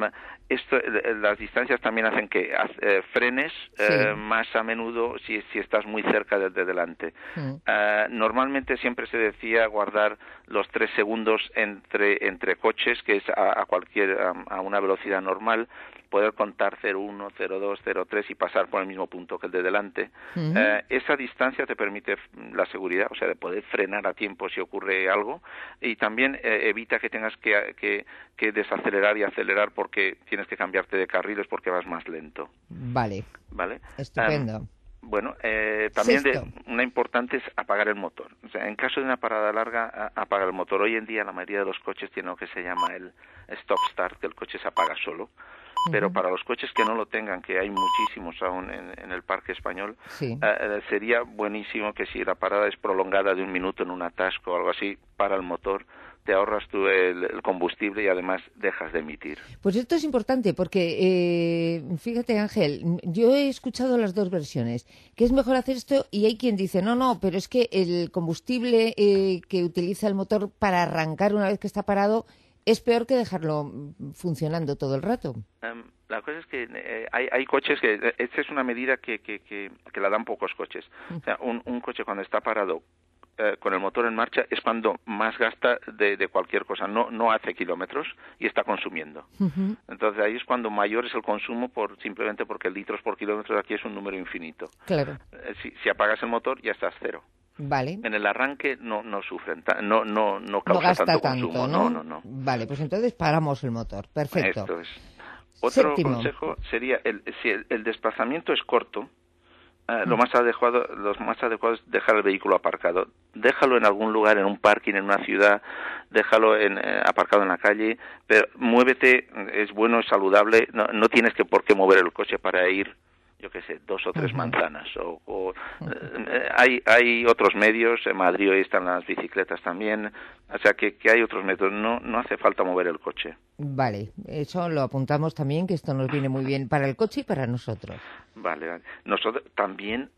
esto, las distancias también hacen que eh, frenes eh, sí. más a menudo si, si estás muy cerca de, de delante. Mm. Uh, normalmente siempre se decía guardar los tres segundos entre entre coches, que es a, a cualquier a, a una velocidad normal, poder contar cero uno, cero dos, cero tres y pasar por el mismo punto que el de delante. Uh-huh. Eh, esa distancia te permite la seguridad, o sea, de poder frenar a tiempo si ocurre algo, y también eh, evita que tengas que, que, que desacelerar y acelerar porque tienes que cambiarte de carriles porque vas más lento. Vale. Vale. Estupendo. Um, Bueno, eh, también de, una importante es apagar el motor. O sea, en caso de una parada larga, a, apagar el motor. Hoy en día la mayoría de los coches tienen lo que se llama el stop-start, que el coche se apaga solo. Uh-huh. Pero para los coches que no lo tengan, que hay muchísimos aún en, en el parque español, sí. eh, sería buenísimo que si la parada es prolongada de un minuto en un atasco o algo así, para el motor, te ahorras tú el, el combustible y además dejas de emitir. Pues esto es importante porque, eh, fíjate Ángel, yo he escuchado las dos versiones, que es mejor hacer esto y hay quien dice, no, no, pero es que el combustible eh, que utiliza el motor para arrancar una vez que está parado es peor que dejarlo funcionando todo el rato. Um, la cosa es que eh, hay, hay coches que, esta es una medida que, que, que, que la dan pocos coches. O sea, un, un coche cuando está parado Eh, con el motor en marcha es cuando más gasta de, de cualquier cosa, no no hace kilómetros y está consumiendo. Uh-huh. Entonces ahí es cuando mayor es el consumo por simplemente porque litros por kilómetro aquí es un número infinito. Claro. Eh, si, si apagas el motor ya estás cero. Vale. En el arranque no no sufren, no no no causa no gasta tanto, tanto consumo, ¿no? no no no. Vale, pues entonces paramos el motor. Perfecto. Esto es. Otro Séptimo. consejo sería el si el, el desplazamiento es corto. Uh, lo más adecuado, lo más adecuado es dejar el vehículo aparcado. Déjalo en algún lugar, en un parking, en una ciudad, déjalo en, eh, aparcado en la calle, pero muévete, es bueno, es saludable, no, no tienes que por qué mover el coche para ir, yo qué sé, dos o tres uh-huh. manzanas. O, o eh, hay hay otros medios, en Madrid hoy están las bicicletas también, o sea que, que hay otros métodos, no no hace falta mover el coche. Vale, eso lo apuntamos también, que esto nos viene muy bien para el coche y para nosotros. Vale, vale. Nosotros también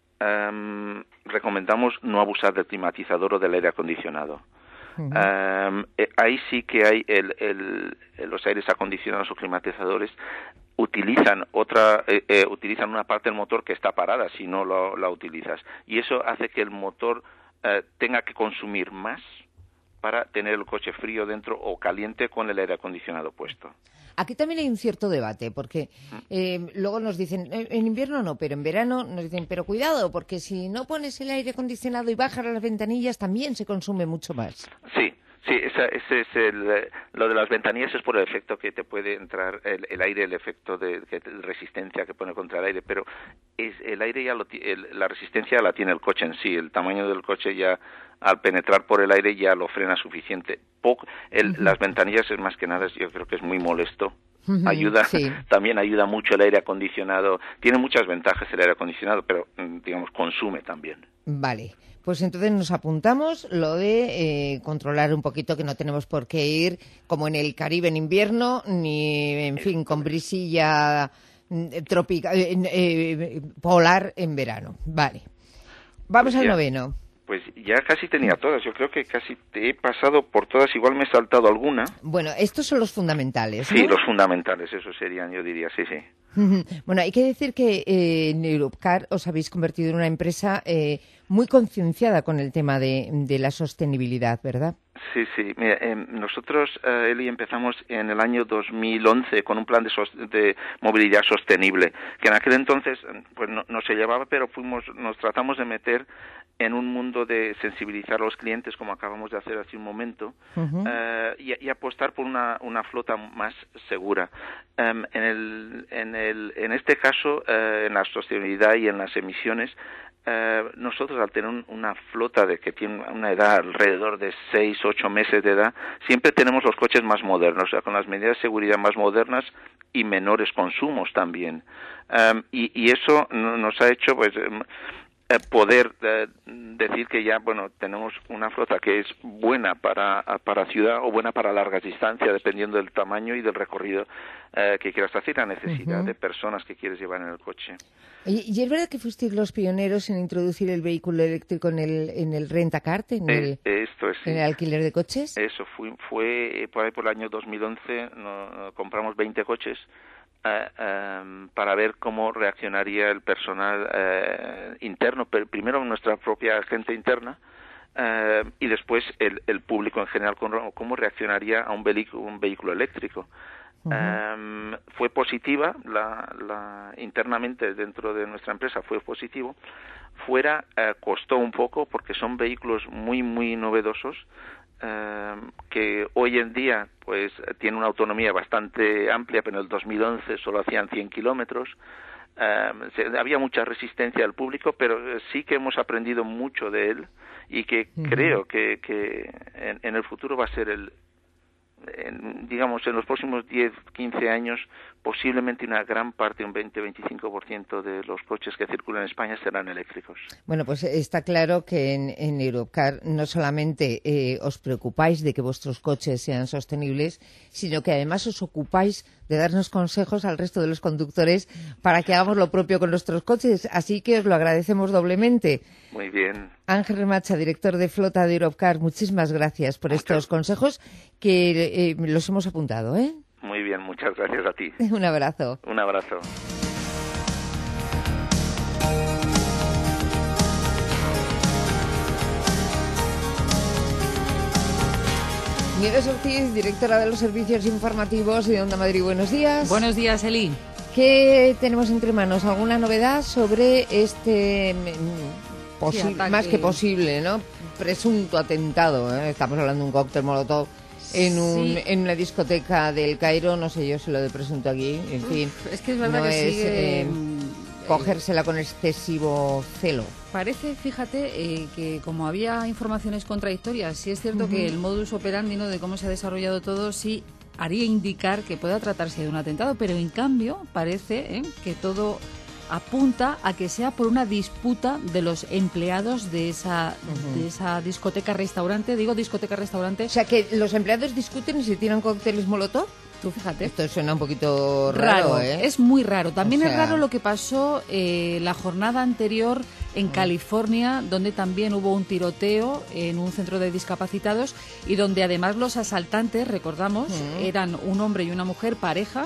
um, recomendamos no abusar del climatizador o del aire acondicionado. Uh-huh. Um, eh, ahí sí que hay el, el, los aires acondicionados o climatizadores utilizan otra eh, eh, utilizan una parte del motor que está parada si no lo, la utilizas, y eso hace que el motor eh, tenga que consumir más para tener el coche frío dentro o caliente con el aire acondicionado puesto. Aquí también hay un cierto debate, porque eh, luego nos dicen, en invierno no, pero en verano nos dicen, pero cuidado, porque si no pones el aire acondicionado y bajas las ventanillas, también se consume mucho más. Sí. Sí, esa, ese es el, lo de las ventanillas es por el efecto que te puede entrar el, el aire, el efecto de, de resistencia que pone contra el aire, pero es el aire ya lo, el, la resistencia la tiene el coche en sí, el tamaño del coche ya al penetrar por el aire ya lo frena suficiente. Poco, el, uh-huh. Las ventanillas es más que nada, yo creo que es muy molesto. Uh-huh, ayuda, sí. También ayuda mucho el aire acondicionado. Tiene muchas ventajas el aire acondicionado, pero digamos consume también. Vale. Pues entonces nos apuntamos lo de eh, controlar un poquito, que no tenemos por qué ir como en el Caribe en invierno, ni, en fin, con brisilla tropical, eh, eh, polar en verano. Vale. Vamos pues al ya, noveno. Pues ya casi tenía todas. Yo creo que casi te he pasado por todas. Igual me he saltado alguna. Bueno, estos son los fundamentales, ¿no? Sí, los fundamentales, esos serían, yo diría, sí, sí. Bueno, hay que decir que eh, en Europcar os habéis convertido en una empresa eh, muy concienciada con el tema de, de la sostenibilidad, ¿verdad? Sí, sí. Mira, eh, nosotros, eh, Eli, empezamos en el año dos mil once con un plan de, sos- de movilidad sostenible, que en aquel entonces pues no, no se llevaba, pero fuimos, nos tratamos de meter en un mundo de sensibilizar a los clientes, como acabamos de hacer hace un momento, uh-huh. eh, y, y apostar por una, una flota más segura. Um, en, el, en, el, en este caso, eh, en la sostenibilidad y en las emisiones, eh, nosotros al tener un, una flota de que tiene una edad alrededor de seis, ocho meses de edad, siempre tenemos los coches más modernos, o sea, con las medidas de seguridad más modernas y menores consumos también. Um, y, y eso nos ha hecho, pues, eh, poder eh, decir que ya, bueno, tenemos una flota que es buena para, para ciudad o buena para largas distancias, dependiendo del tamaño y del recorrido eh, que quieras hacer, la necesidad uh-huh. de personas que quieres llevar en el coche. ¿Y, y es verdad que fuisteis los pioneros en introducir el vehículo eléctrico en el, en el rent-a-car, en, eh, esto es, en el alquiler de coches? Eso fue, fue por ahí por el año dos mil once, no, compramos veinte coches eh, eh, para ver cómo reaccionaría el personal eh, interno, pero primero nuestra propia gente interna, eh, y después el, el público en general, cómo, cómo reaccionaría a un vehículo, un vehículo eléctrico. Uh-huh. Um, fue positiva, la, la, internamente dentro de nuestra empresa fue positivo. Fuera uh, costó un poco porque son vehículos muy, muy novedosos, uh, que hoy en día pues tienen una autonomía bastante amplia, pero en el dos mil once solo hacían cien kilómetros. Uh, se, había mucha resistencia del público, pero uh, sí que hemos aprendido mucho de él y que uh-huh. creo que, que en, en el futuro va a ser el En, digamos, en los próximos diez, quince años, posiblemente una gran parte, un veinte a veinticinco por ciento de los coches que circulan en España serán eléctricos. Bueno, pues está claro que en, en Europcar no solamente eh, os preocupáis de que vuestros coches sean sostenibles, sino que además os ocupáis de darnos consejos al resto de los conductores para que hagamos lo propio con nuestros coches. Así que os lo agradecemos doblemente. Muy bien. Ángel Remacha, director de flota de Europcar, muchísimas gracias por muchas. estos consejos que eh, los hemos apuntado, ¿eh? Muy bien, muchas gracias a ti. Un abrazo. Un abrazo. Nieves Ortiz, directora de los servicios informativos de Onda Madrid. Buenos días. Buenos días, Eli. ¿Qué tenemos entre manos? ¿Alguna novedad sobre este posi- sí, más que posible, ¿no? presunto atentado? ¿eh? Estamos hablando de un cóctel molotov en, un, sí. en una discoteca del Cairo, no sé yo si lo de presunto aquí, en Uf, fin. Es que es verdad no que es, sigue... eh, cogérsela con excesivo celo. Parece, fíjate, eh, que como había informaciones contradictorias, sí es cierto uh-huh. que el modus operandi, ¿no?, de cómo se ha desarrollado todo, sí haría indicar que pueda tratarse de un atentado, pero en cambio parece ¿eh? que todo apunta a que sea por una disputa de los empleados de esa uh-huh. de esa discoteca-restaurante. Digo discoteca-restaurante. O sea, que los empleados discuten y se tiran cócteles molotov. Tú fíjate. Esto suena un poquito raro, raro ¿eh? Es muy raro. También o sea... es raro lo que pasó eh, la jornada anterior en uh-huh. California, donde también hubo un tiroteo en un centro de discapacitados y donde además los asaltantes, recordamos, uh-huh. eran un hombre y una mujer, pareja,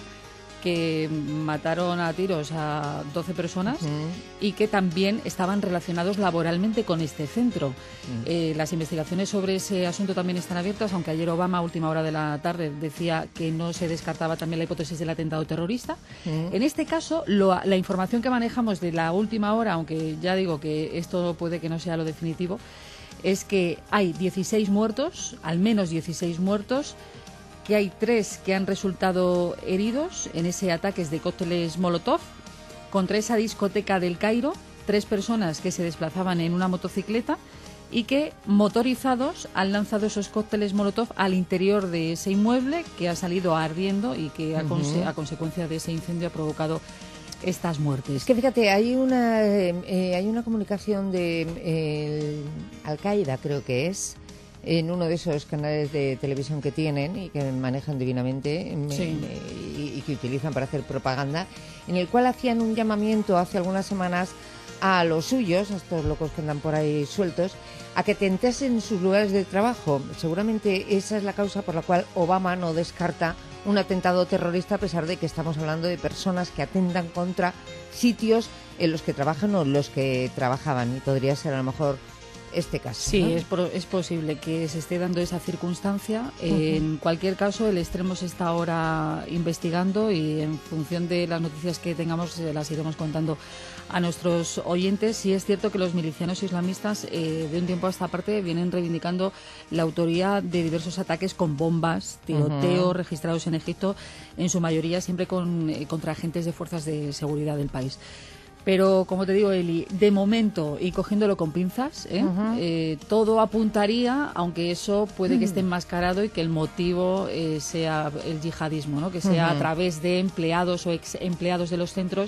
que mataron a tiros a doce personas uh-huh. y que también estaban relacionados laboralmente con este centro. Uh-huh. Eh, las investigaciones sobre ese asunto también están abiertas, aunque ayer Obama, a última hora de la tarde, decía que no se descartaba también la hipótesis del atentado terrorista. Uh-huh. En este caso, lo, la información que manejamos de la última hora, aunque ya digo que esto puede que no sea lo definitivo, es que hay dieciséis muertos, al menos dieciséis muertos, que hay tres que han resultado heridos en ese ataque de cócteles molotov contra esa discoteca del Cairo, tres personas que se desplazaban en una motocicleta y que, motorizados, han lanzado esos cócteles molotov al interior de ese inmueble que ha salido ardiendo y que a, uh-huh. conse- a consecuencia de ese incendio ha provocado estas muertes. Es que fíjate, hay una eh, hay una comunicación de eh, Al-Qaeda, creo que es, en uno de esos canales de televisión que tienen y que manejan divinamente sí. me, y, y que utilizan para hacer propaganda, en el cual hacían un llamamiento hace algunas semanas a los suyos, a estos locos que andan por ahí sueltos, a que tentasen sus lugares de trabajo. Seguramente esa es la causa por la cual Obama no descarta un atentado terrorista, a pesar de que estamos hablando de personas que atentan contra sitios en los que trabajan o en los que trabajaban, y podría ser a lo mejor este caso. Sí, ¿no? es, pro, es posible que se esté dando esa circunstancia. Uh-huh. En cualquier caso, el Extremo se está ahora investigando y en función de las noticias que tengamos las iremos contando a nuestros oyentes. Sí es cierto que los milicianos islamistas eh, de un tiempo a esta parte vienen reivindicando la autoría de diversos ataques con bombas, tiroteos uh-huh. registrados en Egipto, en su mayoría siempre con, eh, contra agentes de fuerzas de seguridad del país. Pero, como te digo, Eli, de momento, y cogiéndolo con pinzas, ¿eh? Uh-huh. Eh, todo apuntaría, aunque eso puede que esté enmascarado y que el motivo eh, sea el yihadismo, ¿no? Que sea uh-huh. a través de empleados o ex empleados de los centros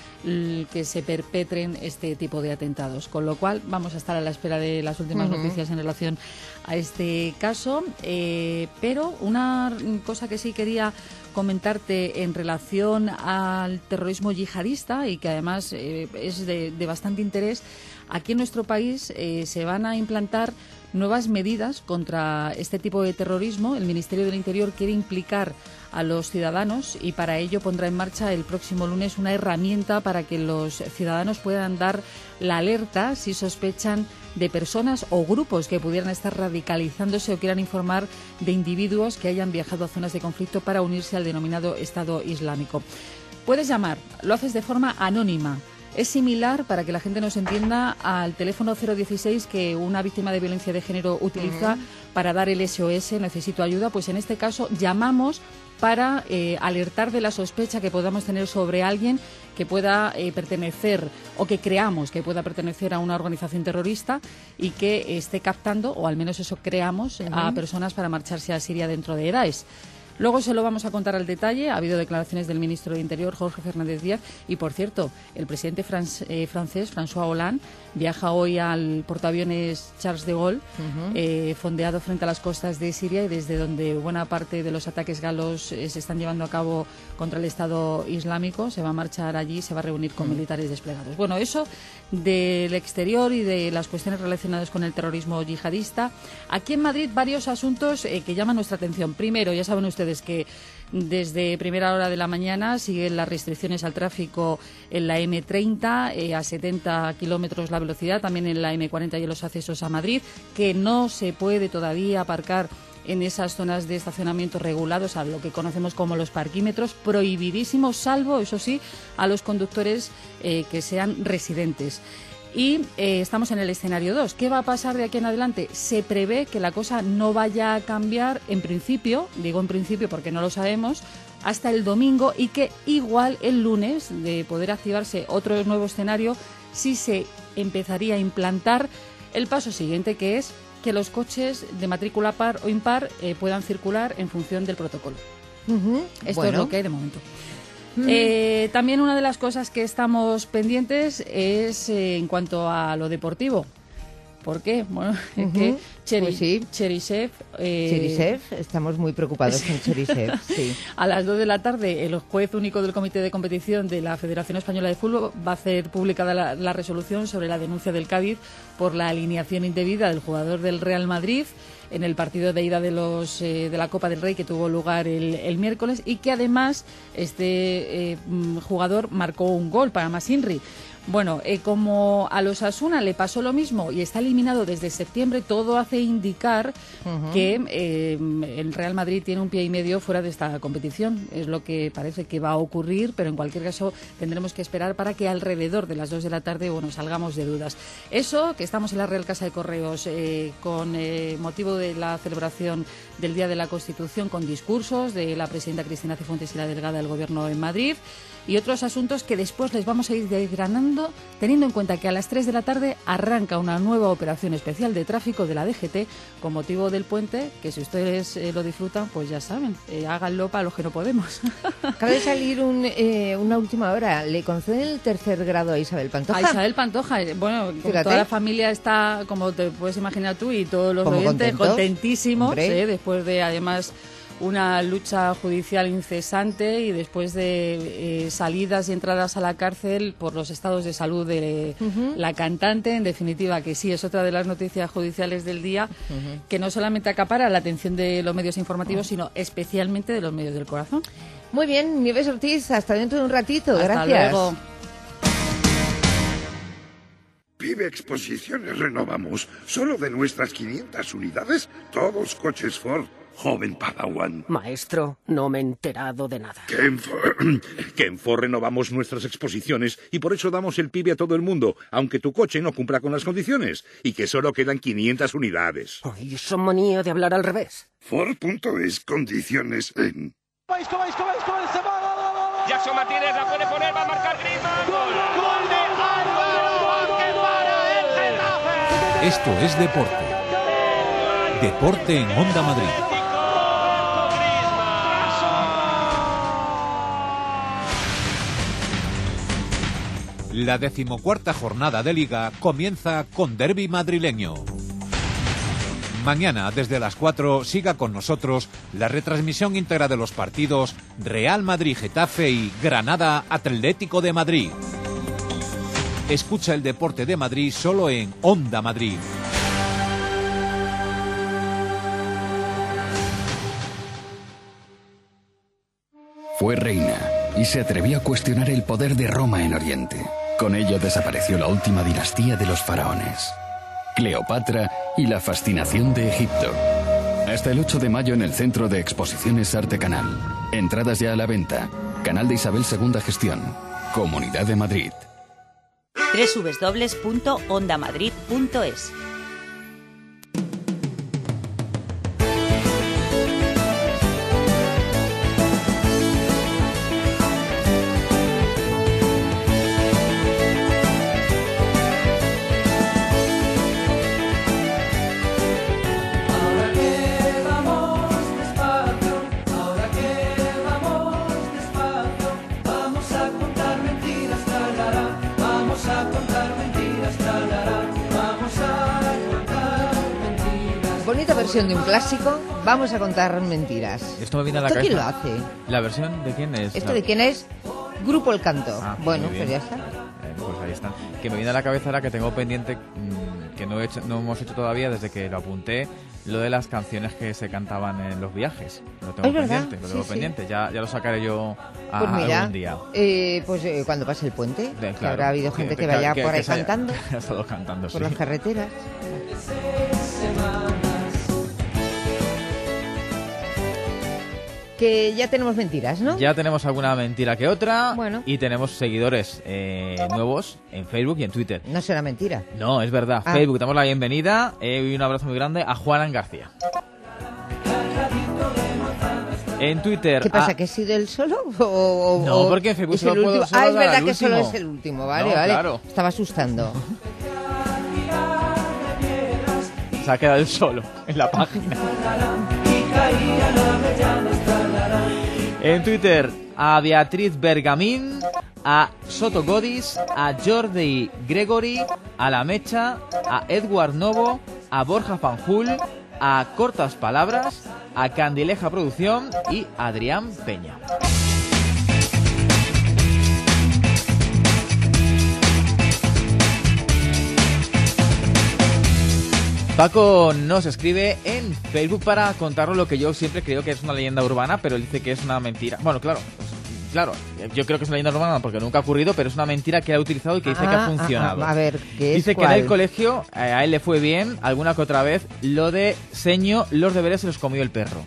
l- que se perpetren este tipo de atentados. Con lo cual, vamos a estar a la espera de las últimas uh-huh. noticias en relación a este caso. Eh, pero una cosa que sí quería comentarte en relación al terrorismo yihadista y que además eh, es de, de bastante interés. Aquí en nuestro país eh, se van a implantar nuevas medidas contra este tipo de terrorismo. El Ministerio del Interior quiere implicar a los ciudadanos y para ello pondrá en marcha el próximo lunes una herramienta para que los ciudadanos puedan dar la alerta si sospechan de personas o grupos que pudieran estar radicalizándose o quieran informar de individuos que hayan viajado a zonas de conflicto para unirse al denominado Estado Islámico. Puedes llamar, lo haces de forma anónima. Es similar, para que la gente nos entienda, al teléfono cero dieciséis que una víctima de violencia de género utiliza uh-huh. para dar el S O S, necesito ayuda. Pues en este caso llamamos para eh, alertar de la sospecha que podamos tener sobre alguien que pueda eh, pertenecer o que creamos que pueda pertenecer a una organización terrorista y que esté captando, o al menos eso creamos, uh-huh. a personas para marcharse a Siria dentro de Daesh. Luego se lo vamos a contar al detalle. Ha habido declaraciones del ministro de Interior, Jorge Fernández Díaz, y, por cierto, el presidente franc- eh, francés, François Hollande, viaja hoy al portaaviones Charles de Gaulle, uh-huh. eh, fondeado frente a las costas de Siria y desde donde buena parte de los ataques galos eh, se están llevando a cabo contra el Estado Islámico. Se va a marchar allí, se va a reunir con uh-huh. militares desplegados. Bueno, eso del exterior y de las cuestiones relacionadas con el terrorismo yihadista. Aquí en Madrid varios asuntos eh, que llaman nuestra atención. Primero, ya saben ustedes que desde primera hora de la mañana siguen las restricciones al tráfico en la eme treinta, eh, a setenta kilómetros la velocidad, también en la eme cuarenta y en los accesos a Madrid, que no se puede todavía aparcar en esas zonas de estacionamiento regulados, a lo que conocemos como los parquímetros, prohibidísimos, salvo, eso sí, a los conductores eh, que sean residentes. Y eh, estamos en el escenario dos. ¿Qué va a pasar de aquí en adelante? Se prevé que la cosa no vaya a cambiar en principio, digo en principio porque no lo sabemos, hasta el domingo, y que igual el lunes, de poder activarse otro nuevo escenario, sí se empezaría a implantar el paso siguiente, que es que los coches de matrícula par o impar eh, puedan circular en función del protocolo. Uh-huh. Esto bueno. es lo que hay de momento. Eh, también una de las cosas que estamos pendientes es eh, en cuanto a lo deportivo. ¿Por qué? Bueno, uh-huh. es que Cheri, pues sí. Cherisev... Eh, Cherisev, estamos muy preocupados con Cherisev, sí. A las dos de la tarde, el juez único del Comité de Competición de la Federación Española de Fútbol va a hacer publicada la, la resolución sobre la denuncia del Cádiz por la alineación indebida del jugador del Real Madrid en el partido de ida de los eh, de la Copa del Rey que tuvo lugar el, el miércoles, y que además este eh, jugador marcó un gol para Masinri. Bueno, eh, como a los Osasuna le pasó lo mismo y está eliminado desde septiembre, todo hace indicar uh-huh. que eh, el Real Madrid tiene un pie y medio fuera de esta competición. Es lo que parece que va a ocurrir, pero en cualquier caso tendremos que esperar para que alrededor de las dos de la tarde bueno, salgamos de dudas. Eso, que estamos en la Real Casa de Correos eh, con eh, motivo de la celebración del Día de la Constitución, con discursos de la presidenta Cristina Cifuentes y la delegada del Gobierno en Madrid, y otros asuntos que después les vamos a ir desgranando, teniendo en cuenta que a las tres de la tarde arranca una nueva operación especial de tráfico de la D G T con motivo del puente, que si ustedes eh, lo disfrutan, pues ya saben, eh, háganlo para los que no podemos. Acaba de salir un, eh, una última hora. Le conceden el tercer grado a Isabel Pantoja. A Isabel Pantoja. Bueno, toda la familia está, como te puedes imaginar tú, y todos los Como oyentes, contentos. contentísimos, ¿eh? Después de, además, una lucha judicial incesante y después de eh, salidas y entradas a la cárcel por los estados de salud de uh-huh. la cantante. En definitiva, que sí, es otra de las noticias judiciales del día, uh-huh. que no solamente acapara la atención de los medios informativos, uh-huh. sino especialmente de los medios del corazón. Muy bien, Nieves Ortiz, hasta dentro de un ratito. Hasta Gracias. Luego. Pibe Exposiciones renovamos. Solo de nuestras quinientas unidades, todos coches Ford. Joven Padawan. Maestro, no me he enterado de nada. Que en, For... que en Ford renovamos nuestras exposiciones y por eso damos el pibe a todo el mundo, aunque tu coche no cumpla con las condiciones, y que solo quedan quinientas unidades. Ay, esa manía de hablar al revés. Ford punto es, condiciones en... ¡Vais, vais, vais, vais! ¡Se va! Jackson Martínez la puede poner, va a marcar Griezmann. ¡Gol, gol de Álvaro! ¡Que para el Getafe! Esto es deporte. Deporte en Onda Madrid. La decimocuarta jornada de Liga comienza con derbi madrileño. Mañana, desde las cuatro, siga con nosotros la retransmisión íntegra de los partidos Real Madrid-Getafe y Granada-Atlético de Madrid. Escucha el deporte de Madrid solo en Onda Madrid. Fue reina y se atrevió a cuestionar el poder de Roma en Oriente. Con ello desapareció la última dinastía de los faraones, Cleopatra y la fascinación de Egipto. Hasta el ocho de mayo en el Centro de Exposiciones Arte Canal. Entradas ya a la venta. Canal de Isabel segunda Gestión. Comunidad de Madrid. doble u doble u doble u punto onda madrid punto es. Bonita versión de un clásico, vamos a contar mentiras. Esto me viene a la ¿Esto cabeza. quién lo hace? ¿La versión de quién es? ¿Esto La- de quién es? Grupo El Canto. Ah, bueno, muy pues bien. ya está. Eh, pues ahí están. Que me viene a la cabeza ahora que tengo pendiente, mmm, que no, he hecho, no hemos hecho todavía desde que lo apunté, lo de las canciones que se cantaban en los viajes. Lo tengo Es verdad, pendiente, lo sí, tengo sí. pendiente. Ya, ya lo sacaré yo a, Pues mira, algún día. eh, pues eh, cuando pase el puente, De- que claro, habrá habido que- gente que, que- vaya que- por que ahí se haya- cantando que ha estado cantando, por sí. las carreteras. Que ya tenemos mentiras, ¿no? Ya tenemos alguna mentira que otra Bueno. y tenemos seguidores eh, nuevos en Facebook y en Twitter. No será mentira. No, es verdad. Ah. Facebook, damos la bienvenida eh, y un abrazo muy grande a Juanan García. En Twitter... ¿Qué pasa? a- ¿Que he sido el solo? O, o- No, o porque en Facebook es solo el puedo- último? solo Ah, es dar verdad al que solo último. es el último, vale, No, vale. claro. Estaba asustando. Se ha quedado él solo en la página. En Twitter, a Beatriz Bergamín, a Soto Godis, a Jordi Gregory, a La Mecha, a Edward Novo, a Borja Fanjul, a Cortas Palabras, a Candileja Producción y a Adrián Peña. Paco nos escribe en Facebook para contarnos lo que yo siempre creo que es una leyenda urbana, pero él dice que es una mentira. Bueno, claro, pues, claro, yo creo que es una leyenda urbana porque nunca ha ocurrido, pero es una mentira que ha utilizado y que dice que ha Ah, funcionado. ah, a ver, ¿qué es Dice que cuál? en el colegio eh, a él le fue bien, alguna que otra vez, lo de seño, los deberes se los comió el perro.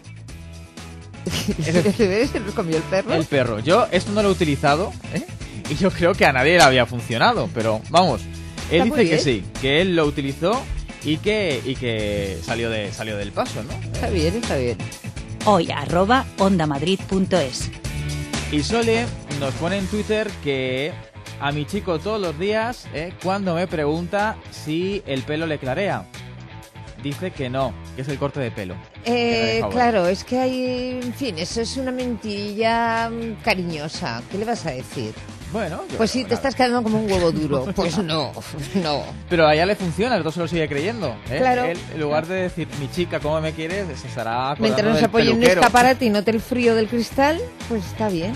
¿Se los comió el perro? El perro. Yo esto no lo he utilizado, ¿eh? Y yo creo que a nadie le había funcionado, pero vamos, él Está muy dice que bien. sí, que él lo utilizó y que y que salió de salió del paso, ¿no? Está bien, está bien. Hoy arroba onda madrid punto es. Y Sole nos pone en Twitter que a mi chico todos los días, ¿eh? cuando me pregunta si el pelo le clarea, dice que no, que es el corte de pelo. Que no Eh, le favor. claro, es que hay, en fin, eso es una mentirilla mm, cariñosa. ¿Qué le vas a decir? Bueno, yo Pues creo sí, te que estás quedando como un huevo duro. Pues no, no. Pero a ella le funciona, el otro se lo sigue creyendo. ¿eh? Claro. Él, en lugar de decir, mi chica, ¿cómo me quieres? Se estará acordando Mientras no se del apoye en un peluquero. escaparate y note el frío del cristal, pues está bien.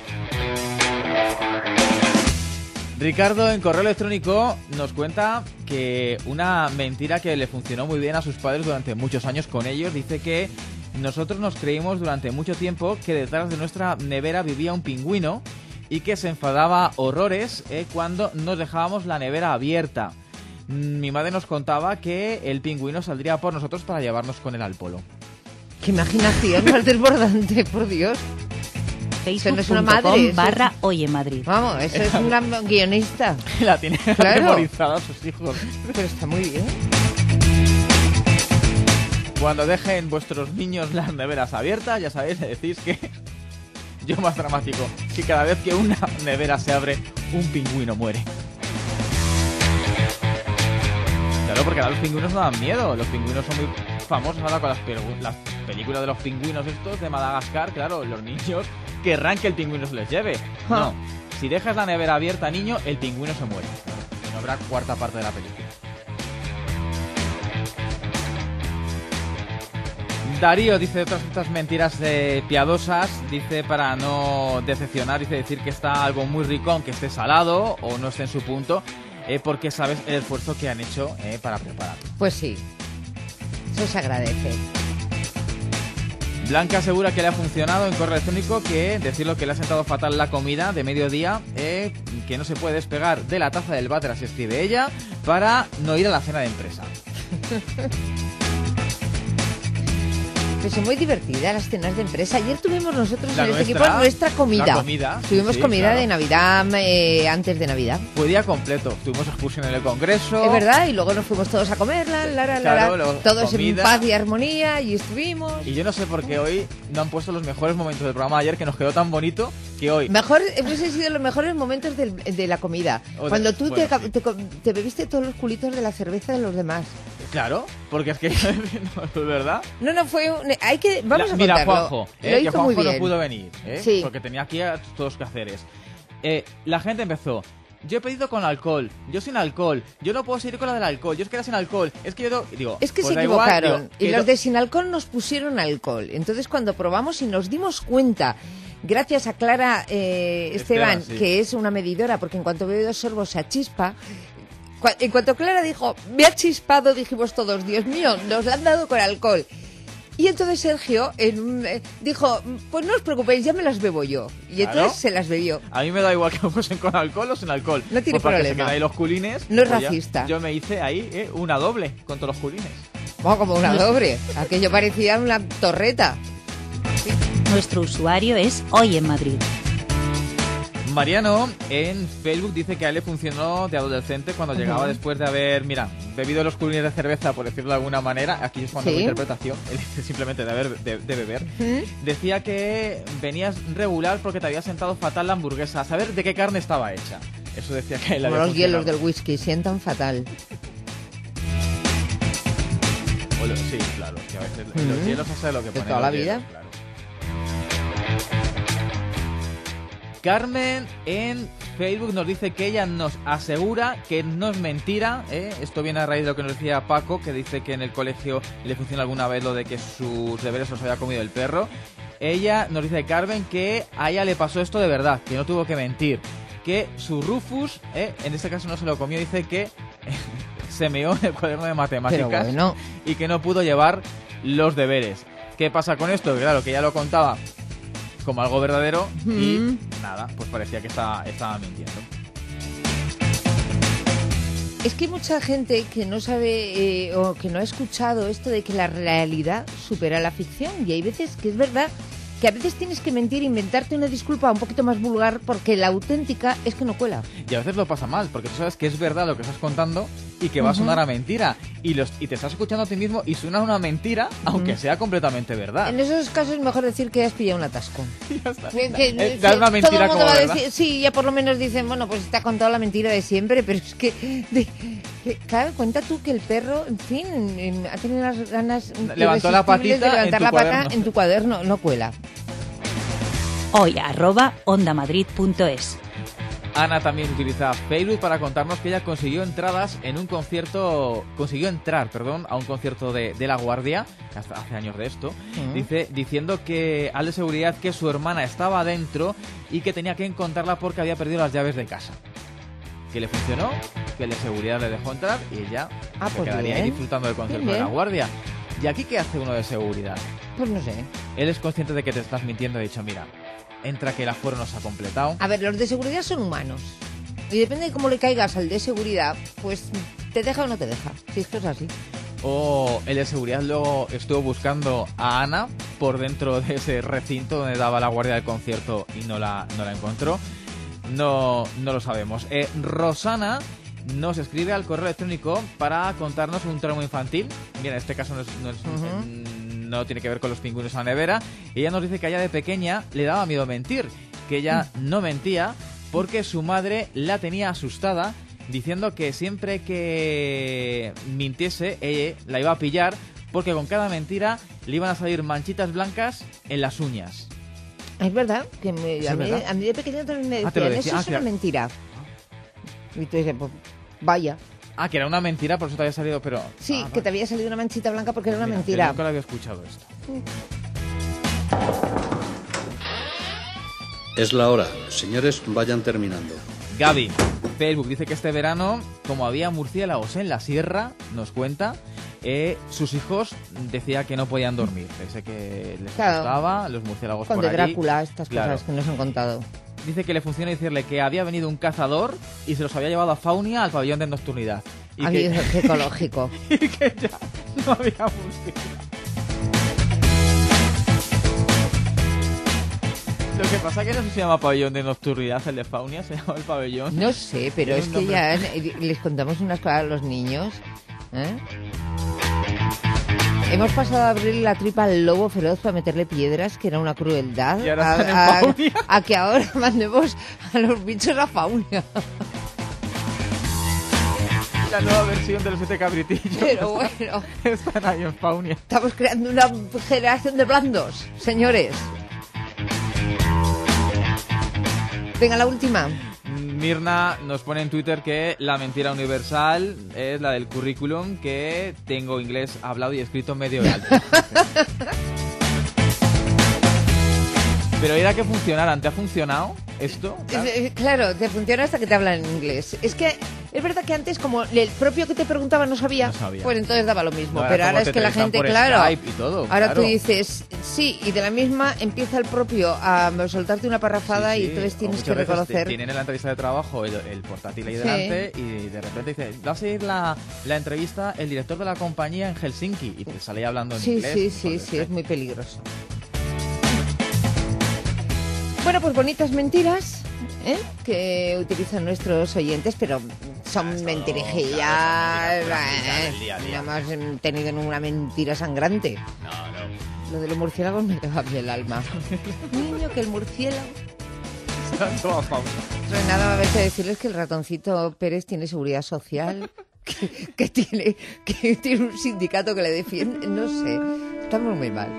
Ricardo en correo electrónico nos cuenta que una mentira que le funcionó muy bien a sus padres durante muchos años con ellos, dice que nosotros nos creímos durante mucho tiempo que detrás de nuestra nevera vivía un pingüino y que se enfadaba horrores eh, cuando nos dejábamos la nevera abierta. Mm, Mi madre nos contaba que el pingüino saldría por nosotros para llevarnos con él al polo. Qué imaginación más desbordante, por Dios. Eso no es una madre. Facebook.com eso es- barra Hoy en Madrid. Vamos, eso es una guionista. La tiene Claro. memorizada a sus hijos. Pero está muy bien. Cuando dejen vuestros niños las neveras abiertas, ya sabéis, le decís que yo más dramático, que cada vez que una nevera se abre, un pingüino muere. Claro, porque ahora los pingüinos no dan miedo. Los pingüinos son muy famosos ahora con las, pe- las películas de los pingüinos estos de Madagascar. Claro, los niños querrán que el pingüino se les lleve. No, si dejas la nevera abierta, niño, el pingüino se muere. No habrá cuarta parte de la película. Darío dice otras estas mentiras eh, piadosas, dice para no decepcionar, dice decir que está algo muy rico aunque esté salado o no esté en su punto, eh, porque sabes el esfuerzo que han hecho eh, para prepararlo. Pues sí, eso se agradece. Blanca asegura que le ha funcionado en correo electrónico, que decirlo que le ha sentado fatal la comida de mediodía, eh, que no se puede despegar de la taza del váter, así escribe ella, para no ir a la cena de empresa. Pues son muy divertidas las cenas de empresa. Ayer tuvimos nosotros La en este nuestra, equipo nuestra comida. la comida, sí, Tuvimos sí, comida claro. de Navidad eh, antes de Navidad. Fue día completo, tuvimos excursión en el Congreso. Es verdad, y luego nos fuimos todos a comerla, la, la, la, Claro, la, luego todos comida. en paz y armonía, y estuvimos. Y yo no sé por qué hoy no han puesto los mejores momentos del programa de ayer, que nos quedó tan bonito, que hoy... Mejor, hubiesen sido los mejores momentos del- de la comida. O de- Cuando tú bueno, te, te, co- te bebiste todos los culitos de la cerveza de los demás. Claro, porque es que... no, ¿es verdad? No, no, fue un... Hay que... Vamos La- a Mira, contarlo. Juanjo, Lo eh, que hizo Juanjo muy bien. no pudo venir, eh, Sí. porque tenía aquí a todos los quehaceres. Eh, la gente empezó... Yo he pedido con alcohol, yo sin alcohol, yo no puedo seguir con la del alcohol, yo es que era sin alcohol, es que yo... no- Digo, Es que pues se da igual, equivocaron. digo, y que los no- de sin alcohol nos pusieron alcohol. Entonces, cuando probamos y nos dimos cuenta, gracias a Clara eh, Esteban, Esteban, sí. que es una medidora, porque en cuanto bebe dos sorbos se achispa. cua- En cuanto Clara dijo, me ha chispado, dijimos todos, Dios mío, nos la han dado con alcohol. Y entonces Sergio en un, eh, dijo, pues no os preocupéis, ya me las bebo yo. Y Claro. entonces se las bebió. A mí me da igual que fuesen con alcohol o sin alcohol. No tiene Pues para que se problema. queden ahí los culines. No es pues ya, racista. yo me hice ahí eh, una doble con todos los culines. Bueno, como una doble. Aquello parecía una torreta. Nuestro usuario es Hoy en Madrid. Mariano en Facebook dice que a él le funcionó de adolescente cuando llegaba Ujú. después de haber, mira, bebido los culines de cerveza, por decirlo de alguna manera. Aquí es cuando Sí. hago interpretación, él dice simplemente de, haber, de, de beber. Ujú. Decía que venías regular porque te había sentado fatal la hamburguesa, a saber de qué carne estaba hecha. Eso decía que a él le Como había los hielos del funcionado. whisky, sientan fatal. O lo- sí, claro, que a veces los Ujú. hielos no sé lo que De ponen toda los la vida. hielos, claro. Carmen en Facebook nos dice que ella nos asegura que no es mentira, ¿eh? Esto viene a raíz de lo que nos decía Paco, que dice que en el colegio le funciona alguna vez lo de que sus deberes los había comido el perro. Ella nos dice, Carmen, que a ella le pasó esto de verdad, que no tuvo que mentir, que su Rufus, ¿eh? En este caso no se lo comió, dice que se meó en el cuaderno de matemáticas. Pero bueno. Y que no pudo llevar los deberes. ¿Qué pasa con esto? Claro, que ya lo contaba como algo verdadero y Mm. nada, pues parecía que estaba, estaba mintiendo. Es que hay mucha gente que no sabe eh, o que no ha escuchado esto de que la realidad supera la ficción. Y hay veces que es verdad que a veces tienes que mentir e inventarte una disculpa un poquito más vulgar porque la auténtica es que no cuela. Y a veces lo pasa mal, porque tú sabes que es verdad lo que estás contando y que va a Ujú. sonar a mentira. Y, los, y te estás escuchando a ti mismo y suena una mentira, aunque Ujú. sea completamente verdad. En esos casos es mejor decir que has pillado un atasco. Ya está. Que- que- Eh, dar una todo el mentira mundo como va a verdad. decir- sí, ya por lo menos dicen, bueno, pues te ha contado la mentira de siempre, pero es que, de- que, claro, cuenta tú que el perro, en fin, en- ha tenido las ganas Levantó la irresistibles patita de levantar en tu la pata cuaderno. en tu cuaderno, no cuela. Hoy arroba ondamadrid.es. Ana también utiliza Facebook para contarnos que ella consiguió entradas en un concierto, consiguió entrar, perdón, a un concierto de, de La Guardia, hasta hace años de esto, Ujú. dice, diciendo que al de seguridad que su hermana estaba adentro y que tenía que encontrarla porque había perdido las llaves de casa. Que le funcionó, que el de seguridad le dejó entrar y ella Ah, se pues quedaría ahí bien. disfrutando del concierto Bien, de La bien. Guardia. ¿Y aquí qué hace uno de seguridad? Pues no sé. Él es consciente de que te estás mintiendo y ha dicho, mira, entra que el aforo no se ha completado. A ver, los de seguridad son humanos. Y depende de cómo le caigas al de seguridad, pues te deja o no te deja. Si esto es así. O el de seguridad luego estuvo buscando a Ana por dentro de ese recinto donde daba la guardia del concierto y no la, no la encontró. No, no lo sabemos. Eh, Rosana nos escribe al correo electrónico para contarnos un trauma infantil. Mira, en este caso no, es- no es- Ujú. mm, no tiene que ver con los pingüinos a la nevera. Ella nos dice que a ella de pequeña le daba miedo mentir, que ella no mentía porque su madre la tenía asustada diciendo que siempre que mintiese ella la iba a pillar porque con cada mentira le iban a salir manchitas blancas en las uñas. Es verdad, que me- Sí, a, es mí, verdad. a mí de pequeña también me Ah, te lo decían, decía. eso Ah, es una claro. mentira. Y tú dices, pues vaya. Ah, que era una mentira, por eso te había salido, pero... Sí, ah, que te había salido una manchita blanca porque era una mira, mentira. Yo nunca lo había escuchado esto. Es la hora. Señores, vayan terminando. Gaby, Facebook dice que este verano, como había murciélagos en la sierra, nos cuenta, eh, sus hijos decía que no podían dormir. Dice que les Claro. gustaba los murciélagos Con por de allí. Drácula, estas Claro. cosas que nos han contado. Dice que le funciona decirle que había venido un cazador y se los había llevado a Faunia al pabellón de nocturnidad. Y A mí es ecológico. y que ya no había murciélagos. Lo que pasa es que no se llama pabellón de nocturnidad, el de Faunia se llama el pabellón. No sé, pero Tiene es un que nombre. ya eh, les contamos unas cosas a los niños. ¿eh? Hemos pasado a abrir la tripa al lobo feroz para meterle piedras, que era una crueldad, Y ahora a, están en a- Faunia. a que ahora mandemos a los bichos a Faunia. La nueva versión de los siete cabritillos. Pero bueno, Están ahí en Faunia. estamos creando una generación de blandos, señores. Venga, la última. Mirna nos pone en Twitter que la mentira universal es la del currículum, que tengo inglés hablado y escrito medio alto. Pero era que funcionaran. ¿Te ha funcionado esto? Es- eh, Claro, te funciona hasta que te hablan en inglés. Es que es verdad que antes, como el propio que te preguntaba no sabía, No sabía. pues entonces daba lo mismo. No, ahora Pero como ahora te es que la entrevistan gente, por claro, Skype y todo, ahora claro. tú dices sí, y de la misma empieza el propio a soltarte una parrafada Sí, y sí. entonces O tienes muchas que veces reconocer. te- Tienen en la entrevista de trabajo el, el portátil ahí Sí. delante y de repente dice, va a seguir la, la entrevista el director de la compañía en Helsinki y te sale hablando en Sí, inglés. sí, sí, sí, es muy peligroso. Bueno, pues bonitas mentiras, ¿eh? Que utilizan nuestros oyentes, pero son mentirijillas. ¿eh? No hemos tenido ninguna mentira sangrante. No, no. Lo de los murciélagos me queda bien el alma. Niño, que el murciélago... Pues nada, va a haber que decirles que el ratoncito Pérez tiene seguridad social, que, que tiene, que tiene un sindicato que le defiende, no sé, estamos muy mal.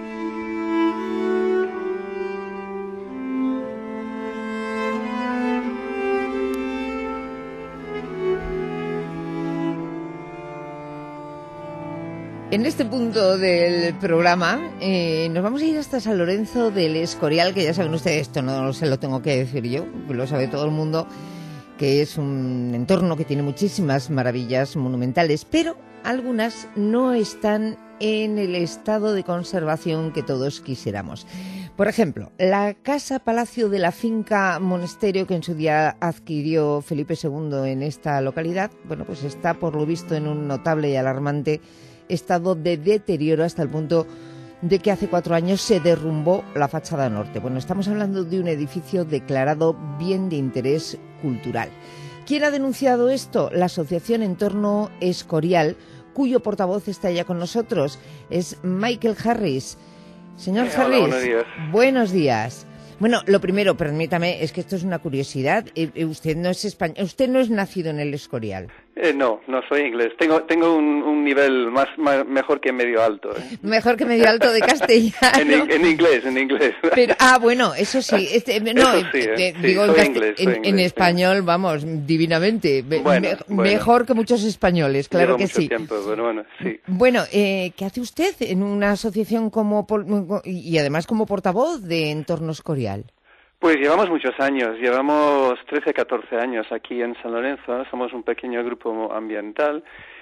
En este punto del programa eh, nos vamos a ir hasta San Lorenzo del Escorial, que ya saben ustedes, esto no se lo tengo que decir yo, lo sabe todo el mundo, que es un entorno que tiene muchísimas maravillas monumentales, pero algunas no están en el estado de conservación que todos quisiéramos. Por ejemplo, la casa palacio de la finca monasterio que en su día adquirió Felipe segundo en esta localidad, bueno, pues está por lo visto en un notable y alarmante estado de deterioro hasta el punto de que hace cuatro años se derrumbó la fachada norte. Bueno, estamos hablando de un edificio declarado bien de interés cultural. ¿Quién ha denunciado esto? La Asociación Entorno Escorial, cuyo portavoz está ya con nosotros. Es Michael Harris. Señor Eh, hola, Harris, buenos días. buenos días. Bueno, lo primero, permítame, es que esto es una curiosidad. Eh, eh, usted no es español, usted no es nacido en el Escorial. Eh, no, no soy inglés. Tengo tengo un, un nivel más, más mejor que medio alto. ¿eh? Mejor que medio alto de castellano. en, in- en inglés, en inglés. Pero, ah, bueno, eso sí. Este, no, Eso sí, ¿eh? eh, Sí, digo en, soy cast- inglés, soy en- en inglés, sí. español, vamos, divinamente. Me- Bueno, me- bueno. Mejor que muchos españoles, claro Llevo que mucho sí. tiempo, pero bueno, sí. Bueno, eh, ¿qué hace usted en una asociación como por- y además como portavoz de Entorno Escorial? Pues llevamos muchos años, llevamos trece, catorce años aquí en San Lorenzo, somos un pequeño grupo ambiental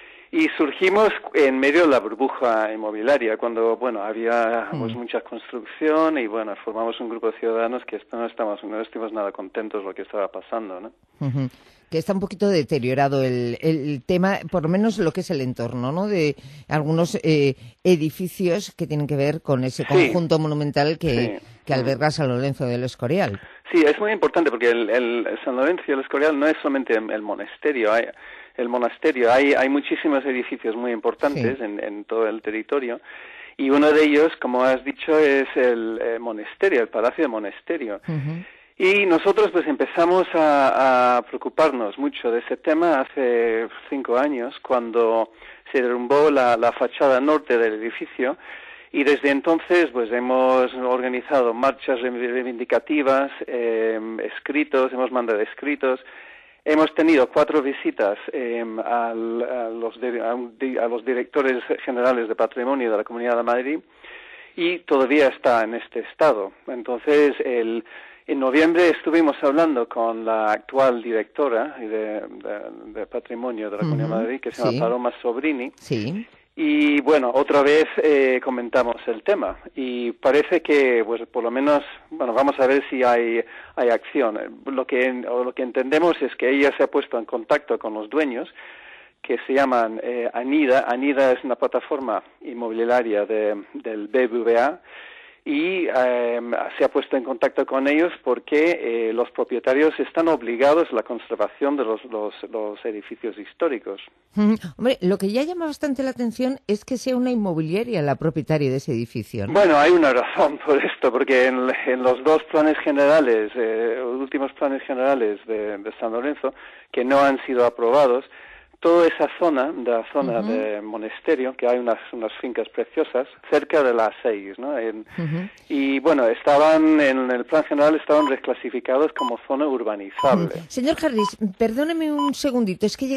y surgimos en medio de la burbuja inmobiliaria, cuando, bueno, había pues, mucha construcción y, bueno, formamos un grupo de ciudadanos que no estamos, no estuvimos nada contentos de lo que estaba pasando, ¿no? Ujú. Que está un poquito deteriorado el, el tema, por lo menos lo que es el entorno, ¿no? De algunos eh, edificios que tienen que ver con ese Sí. conjunto monumental que, Sí. que alberga San Lorenzo del Escorial. Sí, es muy importante porque el, el San Lorenzo y el Escorial no es solamente el monasterio, hay, el monasterio, hay, hay muchísimos edificios muy importantes Sí. en, en todo el territorio y uno de ellos, como has dicho, es el eh, monasterio, el Palacio del Monasterio. Y nosotros pues empezamos a, a preocuparnos mucho de ese tema hace cinco años, cuando se derrumbó la, la fachada norte del edificio, y desde entonces pues hemos organizado marchas reivindicativas, eh, escritos, hemos mandado escritos, Hemos tenido cuatro visitas eh, al, a, los de, a, un, a los directores generales de patrimonio de la Comunidad de Madrid y todavía está en este estado. Entonces, el, en noviembre estuvimos hablando con la actual directora de, de, de patrimonio de la Comunidad de Madrid, que se llama Sí. Paloma Sobrini. Sí. Y bueno, otra vez eh, comentamos el tema y parece que, pues por lo menos, bueno, vamos a ver si hay hay acción. Lo que o lo que entendemos es que ella se ha puesto en contacto con los dueños, que se llaman eh, Anida. Anida es una plataforma inmobiliaria de, del B B V A y eh, se ha puesto en contacto con ellos porque eh, los propietarios están obligados a la conservación de los, los, los edificios históricos. Mm, Hombre, lo que ya llama bastante la atención es que sea una inmobiliaria la propietaria de ese edificio, ¿no? Bueno, hay una razón por esto, porque en, en los dos planes generales, eh, los últimos planes generales de, de San Lorenzo, que no han sido aprobados, toda esa zona, de la zona Ujú. de Monesterio, que hay unas, unas fincas preciosas, cerca de la A seis, ¿no? En- Ujú. y bueno, estaban, en el plan general estaban reclasificados como zona urbanizable. Señor Harris, perdóneme un segundito, es que